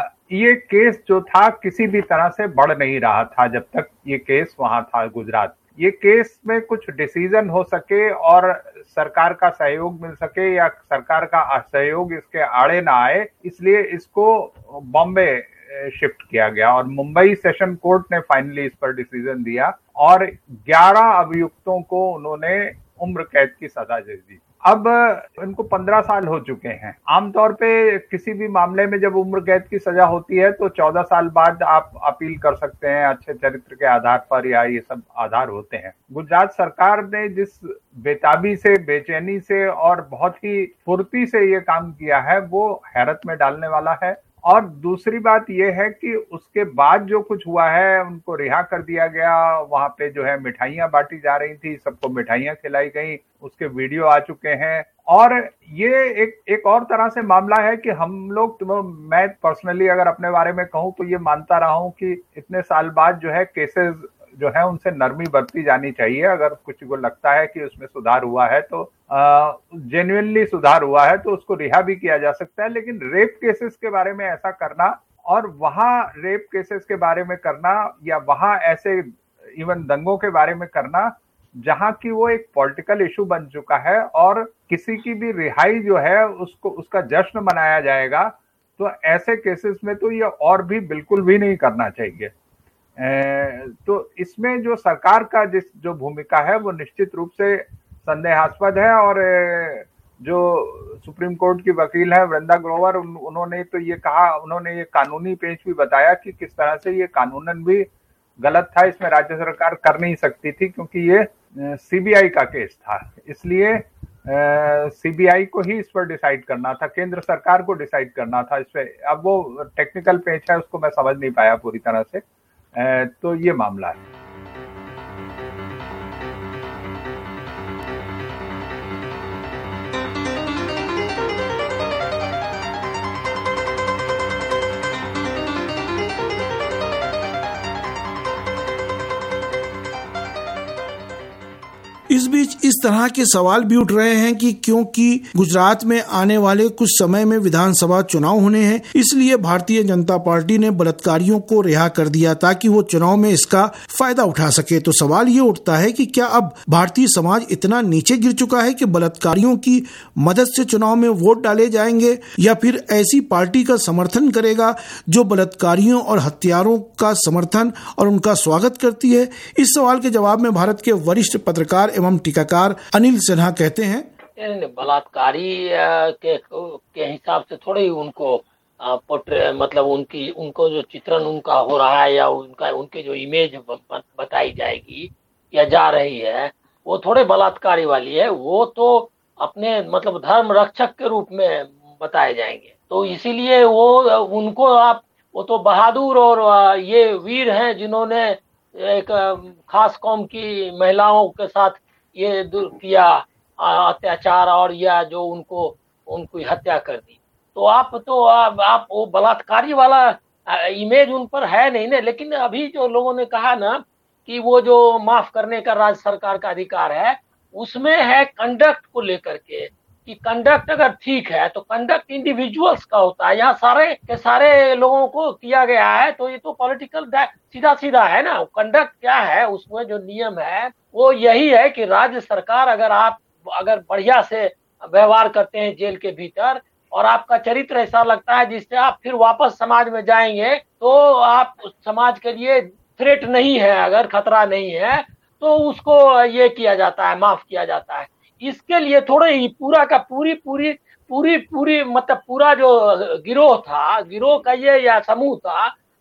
ये केस जो था किसी भी तरह से बढ़ नहीं रहा था जब तक ये केस वहां था गुजरात। ये केस में कुछ डिसीजन हो सके और सरकार का सहयोग मिल सके या सरकार का असहयोग इसके आड़े ना आए, इसलिए इसको बॉम्बे शिफ्ट किया गया और मुंबई सेशन कोर्ट ने फाइनली इस पर डिसीजन दिया और 11 अभियुक्तों को उन्होंने उम्र कैद की सजा दे दी। अब इनको 15 साल हो चुके हैं। आमतौर पे किसी भी मामले में जब उम्र कैद की सजा होती है तो 14 साल बाद आप अपील कर सकते हैं अच्छे चरित्र के आधार पर, या ये सब आधार होते हैं। गुजरात सरकार ने जिस बेताबी से, बेचैनी से और बहुत ही फुर्ती से ये काम किया है वो हैरत में डालने वाला है। और दूसरी बात यह है कि उसके बाद जो कुछ हुआ है, उनको रिहा कर दिया गया, वहां पे जो है मिठाइयां बांटी जा रही थी, सबको मिठाइयां खिलाई गई, उसके वीडियो आ चुके हैं। और ये एक और तरह से मामला है कि हम लोग, मैं पर्सनली अगर अपने बारे में कहूं तो ये मानता रहा हूं कि इतने साल बाद जो है केसेस जो है उनसे नरमी बरती जानी चाहिए। अगर कुछ को लगता है कि उसमें सुधार हुआ है तो जेन्युइनली सुधार हुआ है तो उसको रिहा भी किया जा सकता है। लेकिन रेप केसेस के बारे में ऐसा करना और वहां रेप केसेस के बारे में करना या वहां ऐसे इवन दंगों के बारे में करना जहां की वो एक पॉलिटिकल इशू बन चुका है और किसी की भी रिहाई जो है उसको उसका जश्न मनाया जाएगा, तो ऐसे केसेस में तो ये और भी बिल्कुल भी नहीं करना चाहिए। तो इसमें जो सरकार का जो भूमिका है वो निश्चित रूप से संदेहास्पद है। और जो सुप्रीम कोर्ट की वकील है वृंदा ग्रोवर, उन्होंने तो ये कहा, उन्होंने ये कानूनी पेच भी बताया कि किस तरह से ये कानूनन भी गलत था, इसमें राज्य सरकार कर नहीं सकती थी क्योंकि ये सीबीआई का केस था, इसलिए सीबीआई को ही इस पर डिसाइड करना था, केंद्र सरकार को डिसाइड करना था इस पे। अब वो टेक्निकल पेच है, उसको मैं समझ नहीं पाया पूरी तरह से। तो ये मामला है। इस बीच इस तरह के सवाल भी उठ रहे हैं कि क्योंकि गुजरात में आने वाले कुछ समय में विधानसभा चुनाव होने हैं, इसलिए भारतीय जनता पार्टी ने बलात्कारियों को रिहा कर दिया ताकि वो चुनाव में इसका फायदा उठा सके। तो सवाल ये उठता है कि क्या अब भारतीय समाज इतना नीचे गिर चुका है कि बलात्कारियों की मदद से चुनाव में वोट डाले जाएंगे, या फिर ऐसी पार्टी का समर्थन करेगा जो बलात्कारियों और हत्यारों का समर्थन और उनका स्वागत करती है। इस सवाल के जवाब में भारत के वरिष्ठ पत्रकार एवं टीकाकार अनिल सिन्हा कहते हैं, बलात्कारी के हिसाब से थोड़े ही उनको मतलब उनको जो चित्रण उनका हो रहा है या उनके जो इमेज बताई जाएगी या जा रही है वो थोड़े बलात्कारी वाली है। वो तो अपने मतलब धर्म रक्षक के रूप में बताए जाएंगे, तो इसीलिए वो तो बहादुर और ये वीर हैं जिन्होंने एक खास कौम की महिलाओं के साथ ये किया अत्याचार और या जो उनकी हत्या कर दी। तो आप वो बलात्कारी वाला इमेज उन पर है नहीं ना। लेकिन अभी जो लोगों ने कहा ना कि वो जो माफ करने का राज्य सरकार का अधिकार है, उसमें है कंडक्ट को लेकर के कि कंडक्ट अगर ठीक है तो कंडक्ट इंडिविजुअल्स का होता है, यहाँ सारे के सारे लोगों को किया गया है, तो ये तो पॉलिटिकल सीधा है ना। कंडक्ट क्या है, उसमें जो नियम है वो यही है कि राज्य सरकार अगर बढ़िया से व्यवहार करते हैं जेल के भीतर और आपका चरित्र ऐसा लगता है जिससे आप फिर वापस समाज में जाएंगे, तो आप समाज के लिए थ्रेट नहीं है, अगर खतरा नहीं है तो उसको ये किया जाता है, माफ किया जाता है। इसके लिए थोड़े ही पूरा का पूरी मतलब पूरा जो गिरोह था, गिरोह का ये या समूह था,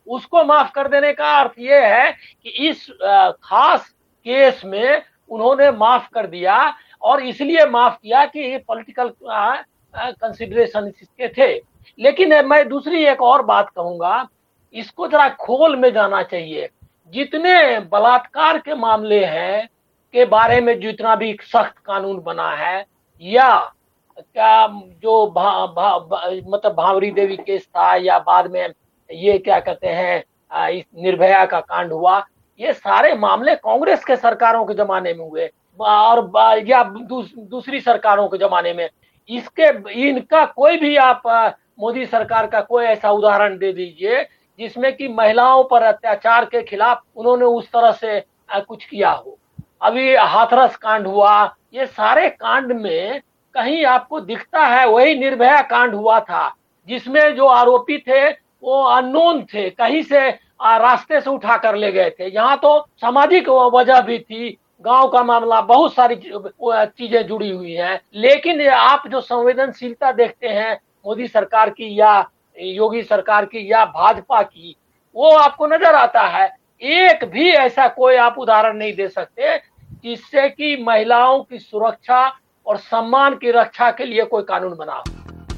उसको माफ कर देने का अर्थ ये है कि इस खास केस में उन्होंने माफ कर दिया, और इसलिए माफ किया कि पॉलिटिकल कंसिडरेशन इसके थे। लेकिन मैं दूसरी एक और बात कहूंगा, इसको जरा खोल में जाना चाहिए। जितने बलात्कार के मामले हैं के बारे में जितना भी सख्त कानून बना है, या क्या जो मतलब भावरी देवी केस था, या बाद में ये क्या कहते हैं इस निर्भया का कांड हुआ, ये सारे मामले कांग्रेस के सरकारों के जमाने में हुए और या दूसरी सरकारों के जमाने में। इनका कोई भी आप मोदी सरकार का कोई ऐसा उदाहरण दे दीजिए जिसमें कि महिलाओं पर अत्याचार के खिलाफ उन्होंने उस तरह से कुछ किया हो। अभी हाथरस कांड हुआ, ये सारे कांड में कहीं आपको दिखता है वही निर्भया कांड हुआ था जिसमें जो आरोपी थे वो अननोन थे, कहीं से रास्ते से उठा कर ले गए थे। यहाँ तो सामाजिक वजह भी थी, गांव का मामला, बहुत सारी चीजें जुड़ी हुई हैं। लेकिन आप जो संवेदनशीलता देखते हैं मोदी सरकार की या योगी सरकार की या भाजपा की, वो आपको नजर आता है। एक भी ऐसा कोई आप उदाहरण नहीं दे सकते जिससे कि महिलाओं की सुरक्षा और सम्मान की रक्षा के लिए कोई कानून बना हो।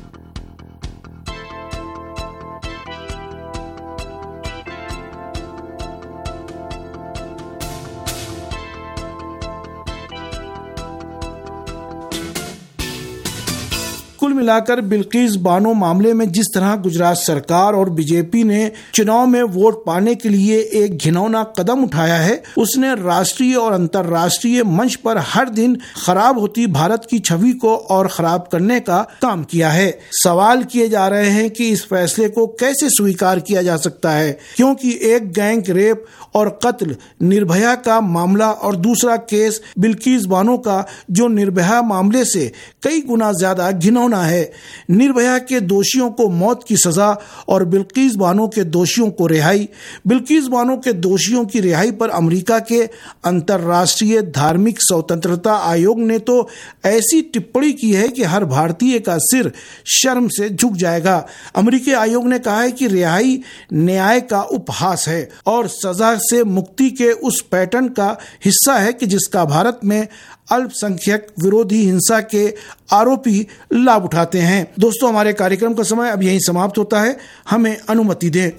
कुल मिलाकर बिल्किस बानो मामले में जिस तरह गुजरात सरकार और बीजेपी ने चुनाव में वोट पाने के लिए एक घिनौना कदम उठाया है, उसने राष्ट्रीय और अंतर्राष्ट्रीय मंच पर हर दिन खराब होती भारत की छवि को और खराब करने का काम किया है। सवाल किए जा रहे हैं कि इस फैसले को कैसे स्वीकार किया जा सकता है, क्योंकि एक गैंग रेप और कत्ल निर्भया का मामला और दूसरा केस बिल्किस बानो का जो निर्भया मामले से कई गुना ज्यादा घिनौना है। निर्भया के दोषियों को मौत की सजा और बिल्किस बानो के दोषियों को रिहाई। बिल्किस बानो के दोषियों की रिहाई पर अमेरिका के अंतर्राष्ट्रीय धार्मिक स्वतंत्रता आयोग ने तो ऐसी टिप्पणी की है कि हर भारतीय का सिर शर्म से झुक जाएगा। अमेरिकी आयोग ने कहा है कि रिहाई न्याय का उपहास है और सजा से मुक्ति के उस पैटर्न का हिस्सा है कि जिसका भारत में अल्पसंख्यक विरोधी हिंसा के आरोपी लाभ उठाते हैं। दोस्तों, हमारे कार्यक्रम का समय अब यहीं समाप्त होता है। हमें अनुमति दें।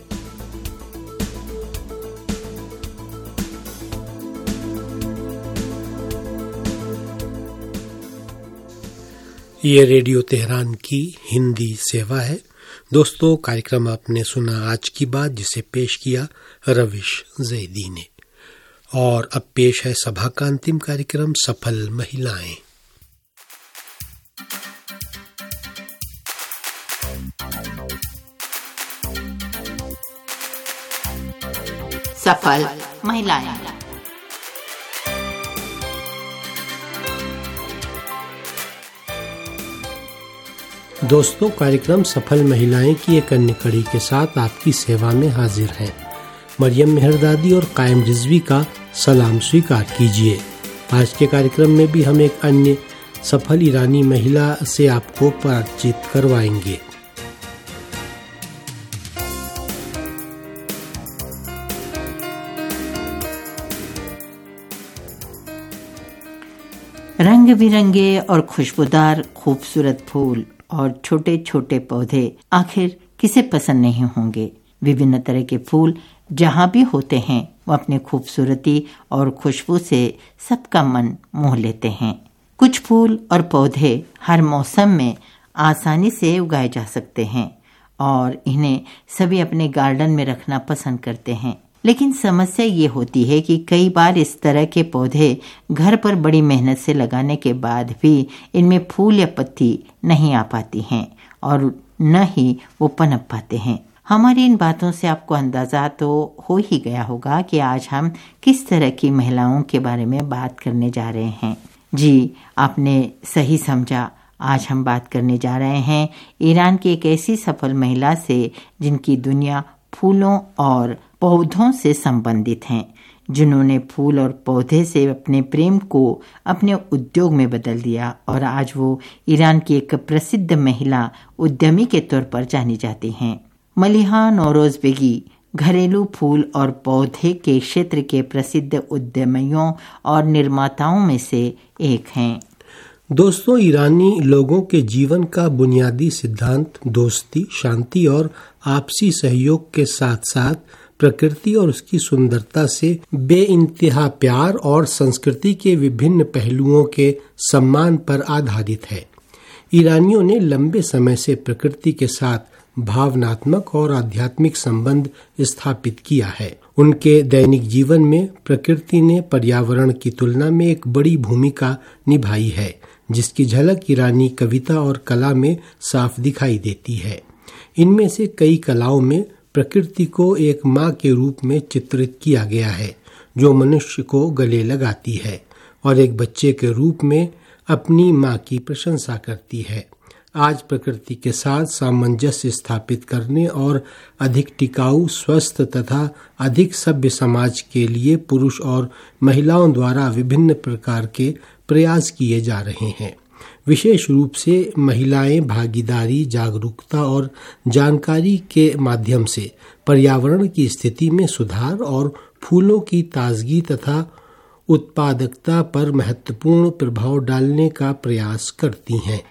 ये रेडियो तेहरान की हिंदी सेवा है। दोस्तों, कार्यक्रम आपने सुना आज की बात, जिसे पेश किया रविश जैदी ने। और अब पेश है सभा का अंतिम कार्यक्रम सफल महिलाएं। सफल महिलाएं। दोस्तों, कार्यक्रम सफल महिलाएं की एक अन्य कड़ी के साथ आपकी सेवा में हाजिर हैं। मरियम मेहरदादी और कायम रिजवी का सलाम स्वीकार कीजिए। आज के कार्यक्रम में भी हम एक अन्य सफल ईरानी महिला से आपको परिचित करवाएंगे। रंग बिरंगे और खुशबूदार खूबसूरत फूल और छोटे छोटे पौधे आखिर किसे पसंद नहीं होंगे। विभिन्न तरह के फूल जहाँ भी होते हैं वो अपनी खूबसूरती और खुशबू से सबका मन मोह लेते हैं। कुछ फूल और पौधे हर मौसम में आसानी से उगाए जा सकते हैं और इन्हें सभी अपने गार्डन में रखना पसंद करते हैं। लेकिन समस्या ये होती है कि कई बार इस तरह के पौधे घर पर बड़ी मेहनत से लगाने के बाद भी इनमें फूल या पत्ती नहीं आ पाती हैं और न ही वो पनप पाते हैं। हमारी इन बातों से आपको अंदाजा तो हो ही गया होगा कि आज हम किस तरह की महिलाओं के बारे में बात करने जा रहे हैं। जी, आपने सही समझा। आज हम बात करने जा रहे हैं ईरान की एक ऐसी सफल महिला से जिनकी दुनिया फूलों और पौधों से संबंधित हैं, जिन्होंने फूल और पौधे से अपने प्रेम को अपने उद्योग में बदल दिया और आज वो ईरान की एक प्रसिद्ध महिला उद्यमी के तौर पर जानी जाती हैं। मलिहा नौरोज बेगी घरेलू फूल और पौधे के क्षेत्र के प्रसिद्ध उद्यमियों और निर्माताओं में से एक हैं। दोस्तों, ईरानी लोगों के जीवन का बुनियादी सिद्धांत दोस्ती, शांति और आपसी सहयोग के साथ साथ प्रकृति और उसकी सुंदरता से बेइंतहा प्यार और संस्कृति के विभिन्न पहलुओं के सम्मान पर आधारित है। ईरानियों ने लंबे समय से प्रकृति के साथ भावनात्मक और आध्यात्मिक संबंध स्थापित किया है। उनके दैनिक जीवन में प्रकृति ने पर्यावरण की तुलना में एक बड़ी भूमिका निभाई है, जिसकी झलक ईरानी कविता और कला में साफ दिखाई देती है। इनमें से कई कलाओं में प्रकृति को एक माँ के रूप में चित्रित किया गया है, जो मनुष्य को गले लगाती है और एक बच्चे के रूप में अपनी माँ की प्रशंसा करती है। आज प्रकृति के साथ सामंजस्य स्थापित करने और अधिक टिकाऊ, स्वस्थ तथा अधिक सभ्य समाज के लिए पुरुष और महिलाओं द्वारा विभिन्न प्रकार के प्रयास किए जा रहे हैं। विशेष रूप से महिलाएं भागीदारी, जागरूकता और जानकारी के माध्यम से पर्यावरण की स्थिति में सुधार और फूलों की ताजगी तथा उत्पादकता पर महत्वपूर्ण प्रभाव डालने का प्रयास करती हैं।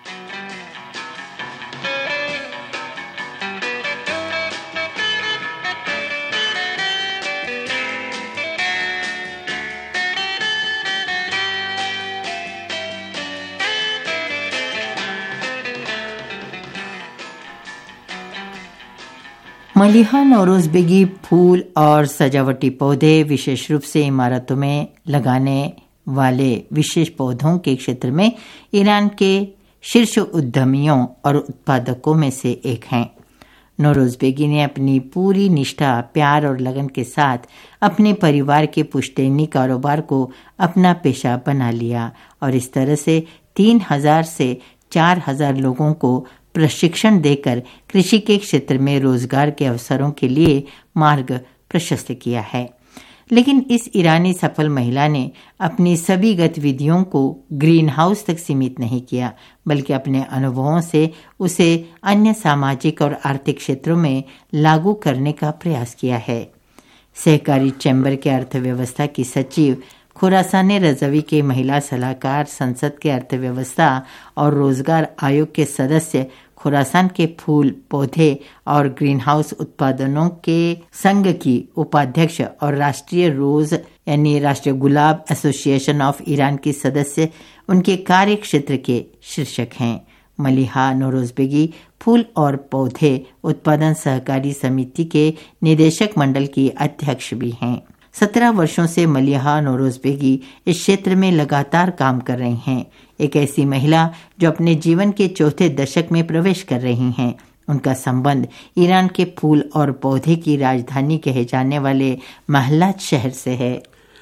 मलिहा नौरोज बेगी फूल और सजावटी पौधे, विशेष रूप से इमारतों में लगाने वाले विशेष पौधों के क्षेत्र में ईरान के शीर्ष उद्यमियों और उत्पादकों में से एक हैं। नौरोज बेगी ने अपनी पूरी निष्ठा, प्यार और लगन के साथ अपने परिवार के पुश्तैनी कारोबार को अपना पेशा बना लिया और इस तरह से 3000 से 4000 लोगों को प्रशिक्षण देकर कृषि के क्षेत्र में रोजगार के अवसरों के लिए मार्ग प्रशस्त किया है। लेकिन इस ईरानी सफल महिला ने अपनी सभी गतिविधियों को ग्रीन हाउस तक सीमित नहीं किया, बल्कि अपने अनुभवों से उसे अन्य सामाजिक और आर्थिक क्षेत्रों में लागू करने का प्रयास किया है। सहकारी चैम्बर के अर्थव्यवस्था की सचिव, खुरासान रजवी के महिला सलाहकार, संसद के अर्थव्यवस्था और रोजगार आयोग के सदस्य, खुरासान के फूल, पौधे और ग्रीन हाउस उत्पादनों के संघ की उपाध्यक्ष और राष्ट्रीय रोज यानी राष्ट्रीय गुलाब एसोसिएशन ऑफ ईरान की सदस्य उनके कार्य क्षेत्र के शीर्षक हैं। मलिहा नौरोज बेगी फूल और पौधे उत्पादन सहकारी समिति के निदेशक मंडल की अध्यक्ष भी हैं। 17 वर्षों से मलिहा नौरोज बेगी इस क्षेत्र में लगातार काम कर रही हैं। एक ऐसी महिला जो अपने जीवन के चौथे दशक में प्रवेश कर रही हैं। उनका संबंध ईरान के फूल और पौधे की राजधानी कहे जाने वाले महलाज शहर से है।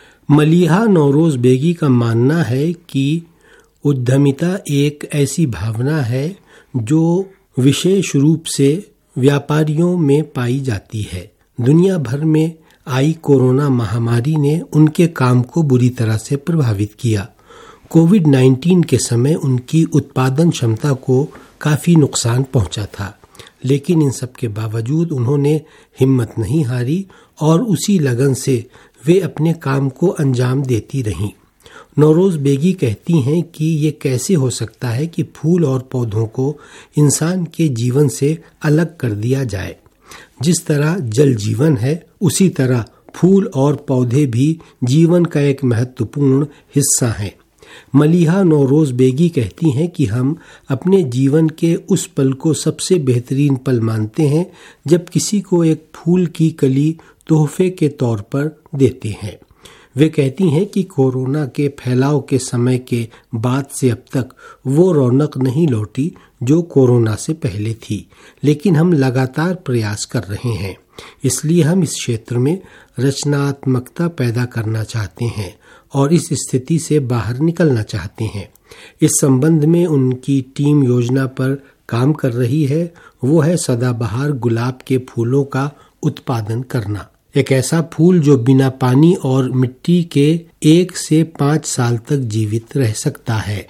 मलिहा नौरोज बेगी का मानना है कि उद्यमिता एक ऐसी भावना है जो विशेष रूप से व्यापारियों में पाई जाती है। दुनिया भर में आई कोरोना महामारी ने उनके काम को बुरी तरह से प्रभावित किया। कोविड-19 के समय उनकी उत्पादन क्षमता को काफी नुकसान पहुंचा था, लेकिन इन सब के बावजूद उन्होंने हिम्मत नहीं हारी और उसी लगन से वे अपने काम को अंजाम देती रहीं। नौरोज बेगी कहती हैं कि ये कैसे हो सकता है कि फूल और पौधों को इंसान के जीवन से अलग कर दिया जाए। जिस तरह जल जीवन है, उसी तरह फूल और पौधे भी जीवन का एक महत्वपूर्ण हिस्सा हैं। मलिहा नौरोज बेगी कहती हैं कि हम अपने जीवन के उस पल को सबसे बेहतरीन पल मानते हैं जब किसी को एक फूल की कली तोहफे के तौर पर देते हैं। वे कहती हैं कि कोरोना के फैलाव के समय के बाद से अब तक वो रौनक नहीं लौटी जो कोरोना से पहले थी, लेकिन हम लगातार प्रयास कर रहे हैं। इसलिए हम इस क्षेत्र में रचनात्मकता पैदा करना चाहते हैं और इस स्थिति से बाहर निकलना चाहते हैं। इस संबंध में उनकी टीम योजना पर काम कर रही है। वो है सदाबहार गुलाब के फूलों का उत्पादन करना। एक ऐसा फूल जो बिना पानी और मिट्टी के 1 से 5 साल तक जीवित रह सकता है।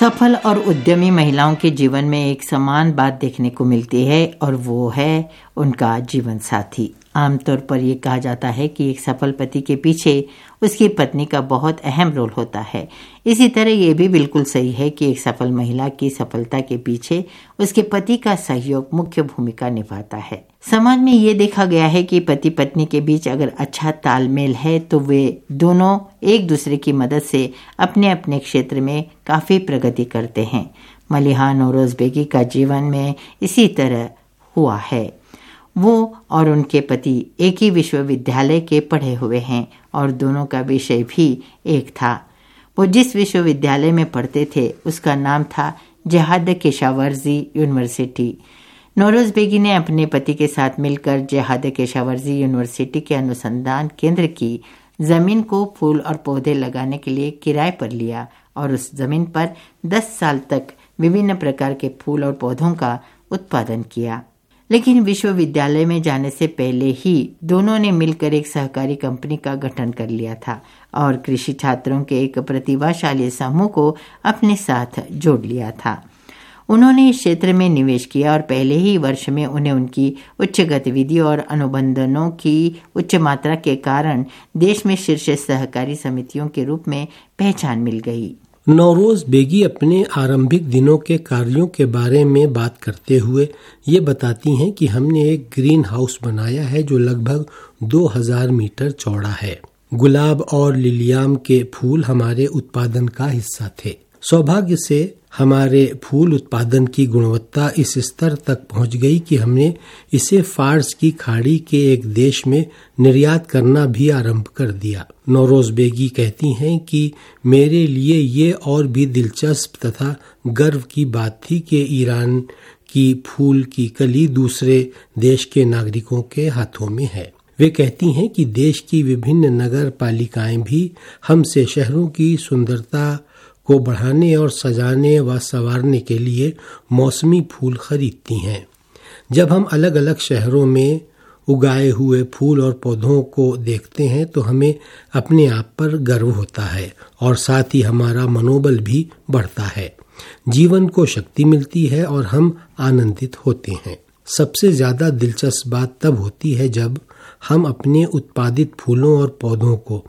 सफल और उद्यमी महिलाओं के जीवन में एक समान बात देखने को मिलती है और वो है उनका जीवन साथी। आमतौर पर यह कहा जाता है कि एक सफल पति के पीछे उसकी पत्नी का बहुत अहम रोल होता है। इसी तरह यह भी बिल्कुल सही है कि एक सफल महिला की सफलता के पीछे उसके पति का सहयोग मुख्य भूमिका निभाता है। समाज में ये देखा गया है कि पति पत्नी के बीच अगर अच्छा तालमेल है तो वे दोनों एक दूसरे की मदद से अपने अपने क्षेत्र में काफी प्रगति करते हैं। मलिहा नौरोज बेगी का जीवन में इसी तरह हुआ है। वो और उनके पति एक ही विश्वविद्यालय के पढ़े हुए हैं और दोनों का विषय भी एक था। वो जिस विश्वविद्यालय में पढ़ते थे उसका नाम था जेहाद केशावर्जी यूनिवर्सिटी। नौरोज बेगी ने अपने पति के साथ मिलकर जेहाद केशावर्जी यूनिवर्सिटी के अनुसंधान केंद्र की जमीन को फूल और पौधे लगाने के लिए किराए पर लिया और उस जमीन पर 10 साल तक विभिन्न प्रकार के फूल और पौधों का उत्पादन किया। लेकिन विश्वविद्यालय में जाने से पहले ही दोनों ने मिलकर एक सहकारी कंपनी का गठन कर लिया था और कृषि छात्रों के एक प्रतिभाशाली समूह को अपने साथ जोड़ लिया था। उन्होंने इस क्षेत्र में निवेश किया और पहले ही वर्ष में उन्हें उनकी उच्च गतिविधि और अनुबंधनों की उच्च मात्रा के कारण देश में शीर्ष सहकारी समितियों के रूप में पहचान मिल गई। नौरोज बेगी अपने आरंभिक दिनों के कार्यों के बारे में बात करते हुए ये बताती हैं कि हमने एक ग्रीन हाउस बनाया है जो लगभग 2000 मीटर चौड़ा है। गुलाब और लिलियाम के फूल हमारे उत्पादन का हिस्सा थे। सौभाग्य से हमारे फूल उत्पादन की गुणवत्ता इस स्तर तक पहुंच गई कि हमने इसे फार्स की खाड़ी के एक देश में निर्यात करना भी आरंभ कर दिया। नौरोज बेगी कहती हैं कि मेरे लिए ये और भी दिलचस्प तथा गर्व की बात थी कि ईरान की फूल की कली दूसरे देश के नागरिकों के हाथों में है। वे कहती हैं कि देश की विभिन्न नगर पालिकाएं भी हमसे शहरों की सुंदरता को बढ़ाने और सजाने व संवारने के लिए मौसमी फूल खरीदती हैं। जब हम अलग अलग शहरों में उगाए हुए फूल और पौधों को देखते हैं तो हमें अपने आप पर गर्व होता है और साथ ही हमारा मनोबल भी बढ़ता है। जीवन को शक्ति मिलती है और हम आनंदित होते हैं। सबसे ज्यादा दिलचस्प बात तब होती है जब हम अपने उत्पादित फूलों और पौधों को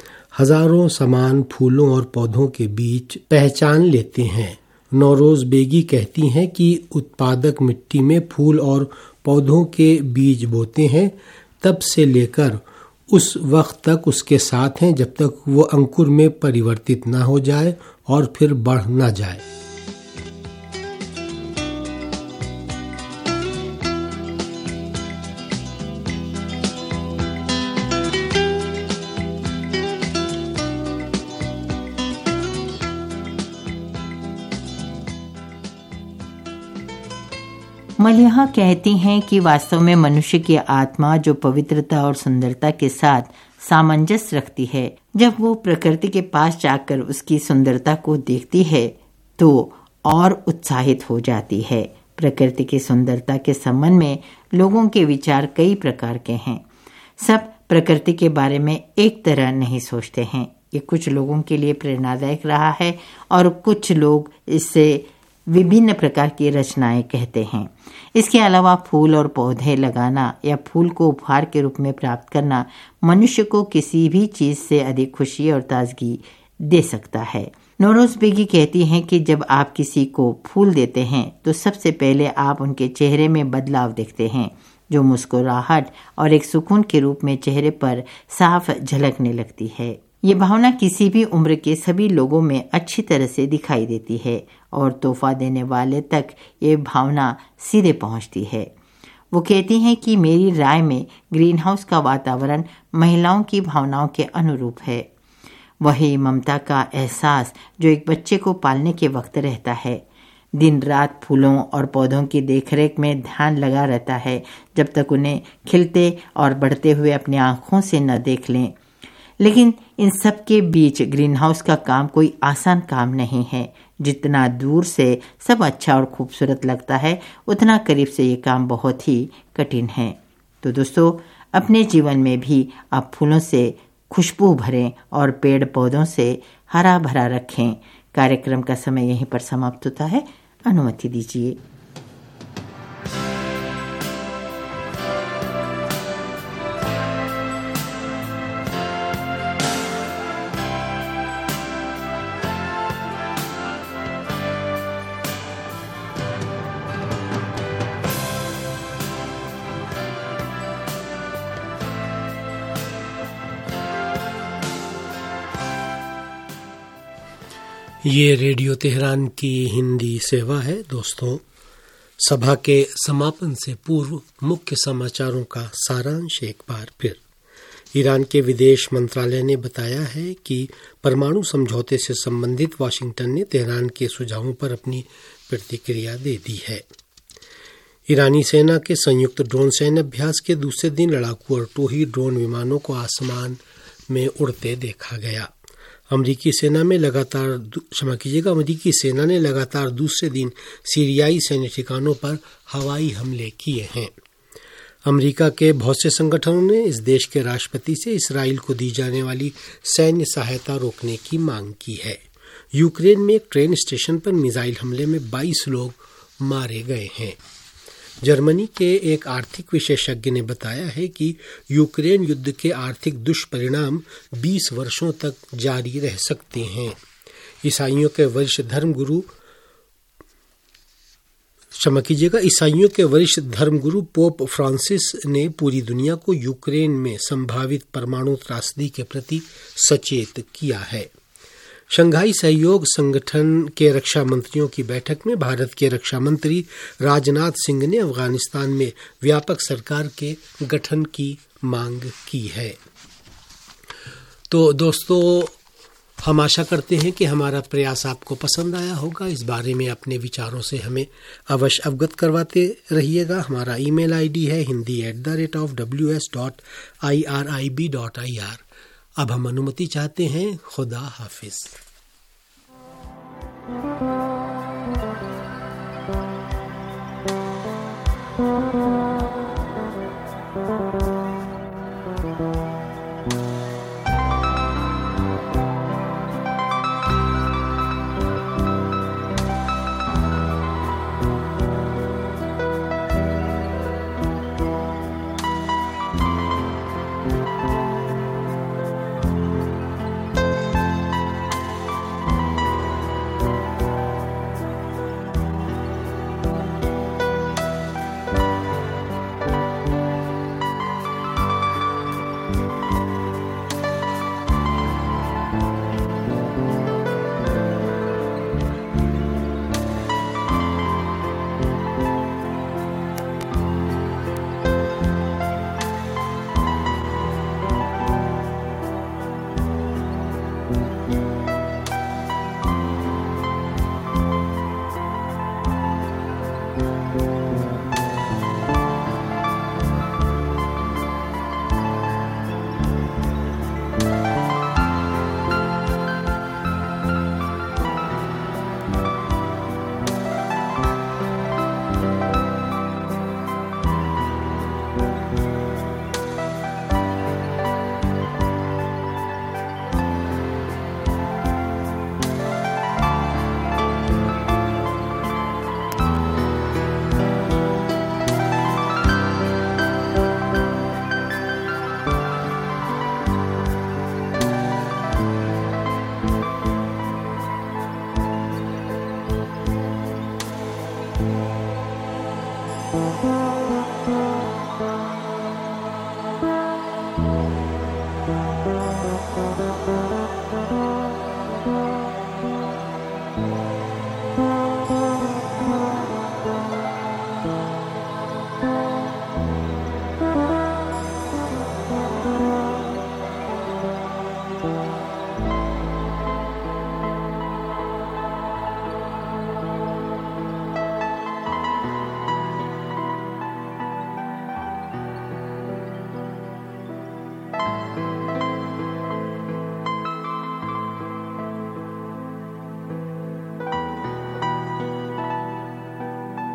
हजारों समान फूलों और पौधों के बीच पहचान लेते हैं। नौरोज बेगी कहती हैं कि उत्पादक मिट्टी में फूल और पौधों के बीज बोते हैं तब से लेकर उस वक्त तक उसके साथ हैं जब तक वो अंकुर में परिवर्तित ना हो जाए और फिर बढ़ ना जाए। मलिहा कहती हैं कि वास्तव में मनुष्य की आत्मा जो पवित्रता और सुंदरता के साथ सामंजस्य रखती है, जब वो प्रकृति के पास जाकर उसकी सुंदरता को देखती है तो और उत्साहित हो जाती है। प्रकृति की सुंदरता के संबंध में लोगों के विचार कई प्रकार के हैं। सब प्रकृति के बारे में एक तरह नहीं सोचते हैं। ये कुछ लोगों के लिए प्रेरणादायक रहा है और कुछ लोग इससे विभिन्न प्रकार की रचनाएं कहते हैं। इसके अलावा फूल और पौधे लगाना या फूल को उपहार के रूप में प्राप्त करना मनुष्य को किसी भी चीज से अधिक खुशी और ताजगी दे सकता है। नौरोज बेगी कहती हैं कि जब आप किसी को फूल देते हैं तो सबसे पहले आप उनके चेहरे में बदलाव देखते हैं, जो मुस्कुराहट और एक सुकून के रूप में चेहरे पर साफ झलकने लगती है। ये भावना किसी भी उम्र के सभी लोगों में अच्छी तरह से दिखाई देती है और तोहफा देने वाले तक ये भावना सीधे पहुंचती है। वो कहती हैं कि मेरी राय में ग्रीन हाउस का वातावरण महिलाओं की भावनाओं के अनुरूप है। वही ममता का एहसास जो एक बच्चे को पालने के वक्त रहता है। दिन रात फूलों और पौधों की देखरेख में ध्यान लगा रहता है जब तक उन्हें खिलते और बढ़ते हुए अपनी आंखों से न देख लें। लेकिन इन सब के बीच ग्रीन हाउस का काम कोई आसान काम नहीं है। जितना दूर से सब अच्छा और खूबसूरत लगता है, उतना करीब से ये काम बहुत ही कठिन है। तो दोस्तों, अपने जीवन में भी आप फूलों से खुशबू भरें और पेड़ पौधों से हरा भरा रखें। कार्यक्रम का समय यहीं पर समाप्त होता है। अनुमति दीजिए। ये रेडियो तेहरान की हिंदी सेवा है। दोस्तों, सभा के समापन से पूर्व मुख्य समाचारों का सारांश एक बार फिर। ईरान के विदेश मंत्रालय ने बताया है कि परमाणु समझौते से संबंधित वाशिंगटन ने तेहरान के सुझावों पर अपनी प्रतिक्रिया दे दी है। ईरानी सेना के संयुक्त ड्रोन सैन्य अभ्यास के दूसरे दिन लड़ाकू और टोही ड्रोन विमानों को आसमान में उड़ते देखा गया। अमेरिकी सेना ने लगातार दूसरे दिन सीरियाई सैन्य ठिकानों पर हवाई हमले किए हैं। अमेरिका के बहुत से संगठनों ने इस देश के राष्ट्रपति से इसराइल को दी जाने वाली सैन्य सहायता रोकने की मांग की है। यूक्रेन में एक ट्रेन स्टेशन पर मिसाइल हमले में 22 लोग मारे गए हैं। जर्मनी के एक आर्थिक विशेषज्ञ ने बताया है कि यूक्रेन युद्ध के आर्थिक दुष्परिणाम 20 वर्षों तक जारी रह सकते हैं। ईसाइयों के वरिष्ठ धर्मगुरु पोप फ्रांसिस ने पूरी दुनिया को यूक्रेन में संभावित परमाणु त्रासदी के प्रति सचेत किया है। शंघाई सहयोग संगठन के रक्षा मंत्रियों की बैठक में भारत के रक्षा मंत्री राजनाथ सिंह ने अफगानिस्तान में व्यापक सरकार के गठन की मांग की है। तो दोस्तों, हम आशा करते हैं कि हमारा प्रयास आपको पसंद आया होगा। इस बारे में अपने विचारों से हमें अवश्य अवगत करवाते रहिएगा। हमारा ईमेल आईडी है hindi@ws.irib.ir। अब हम अनुमति चाहते हैं। खुदा हाफिज। Thank you.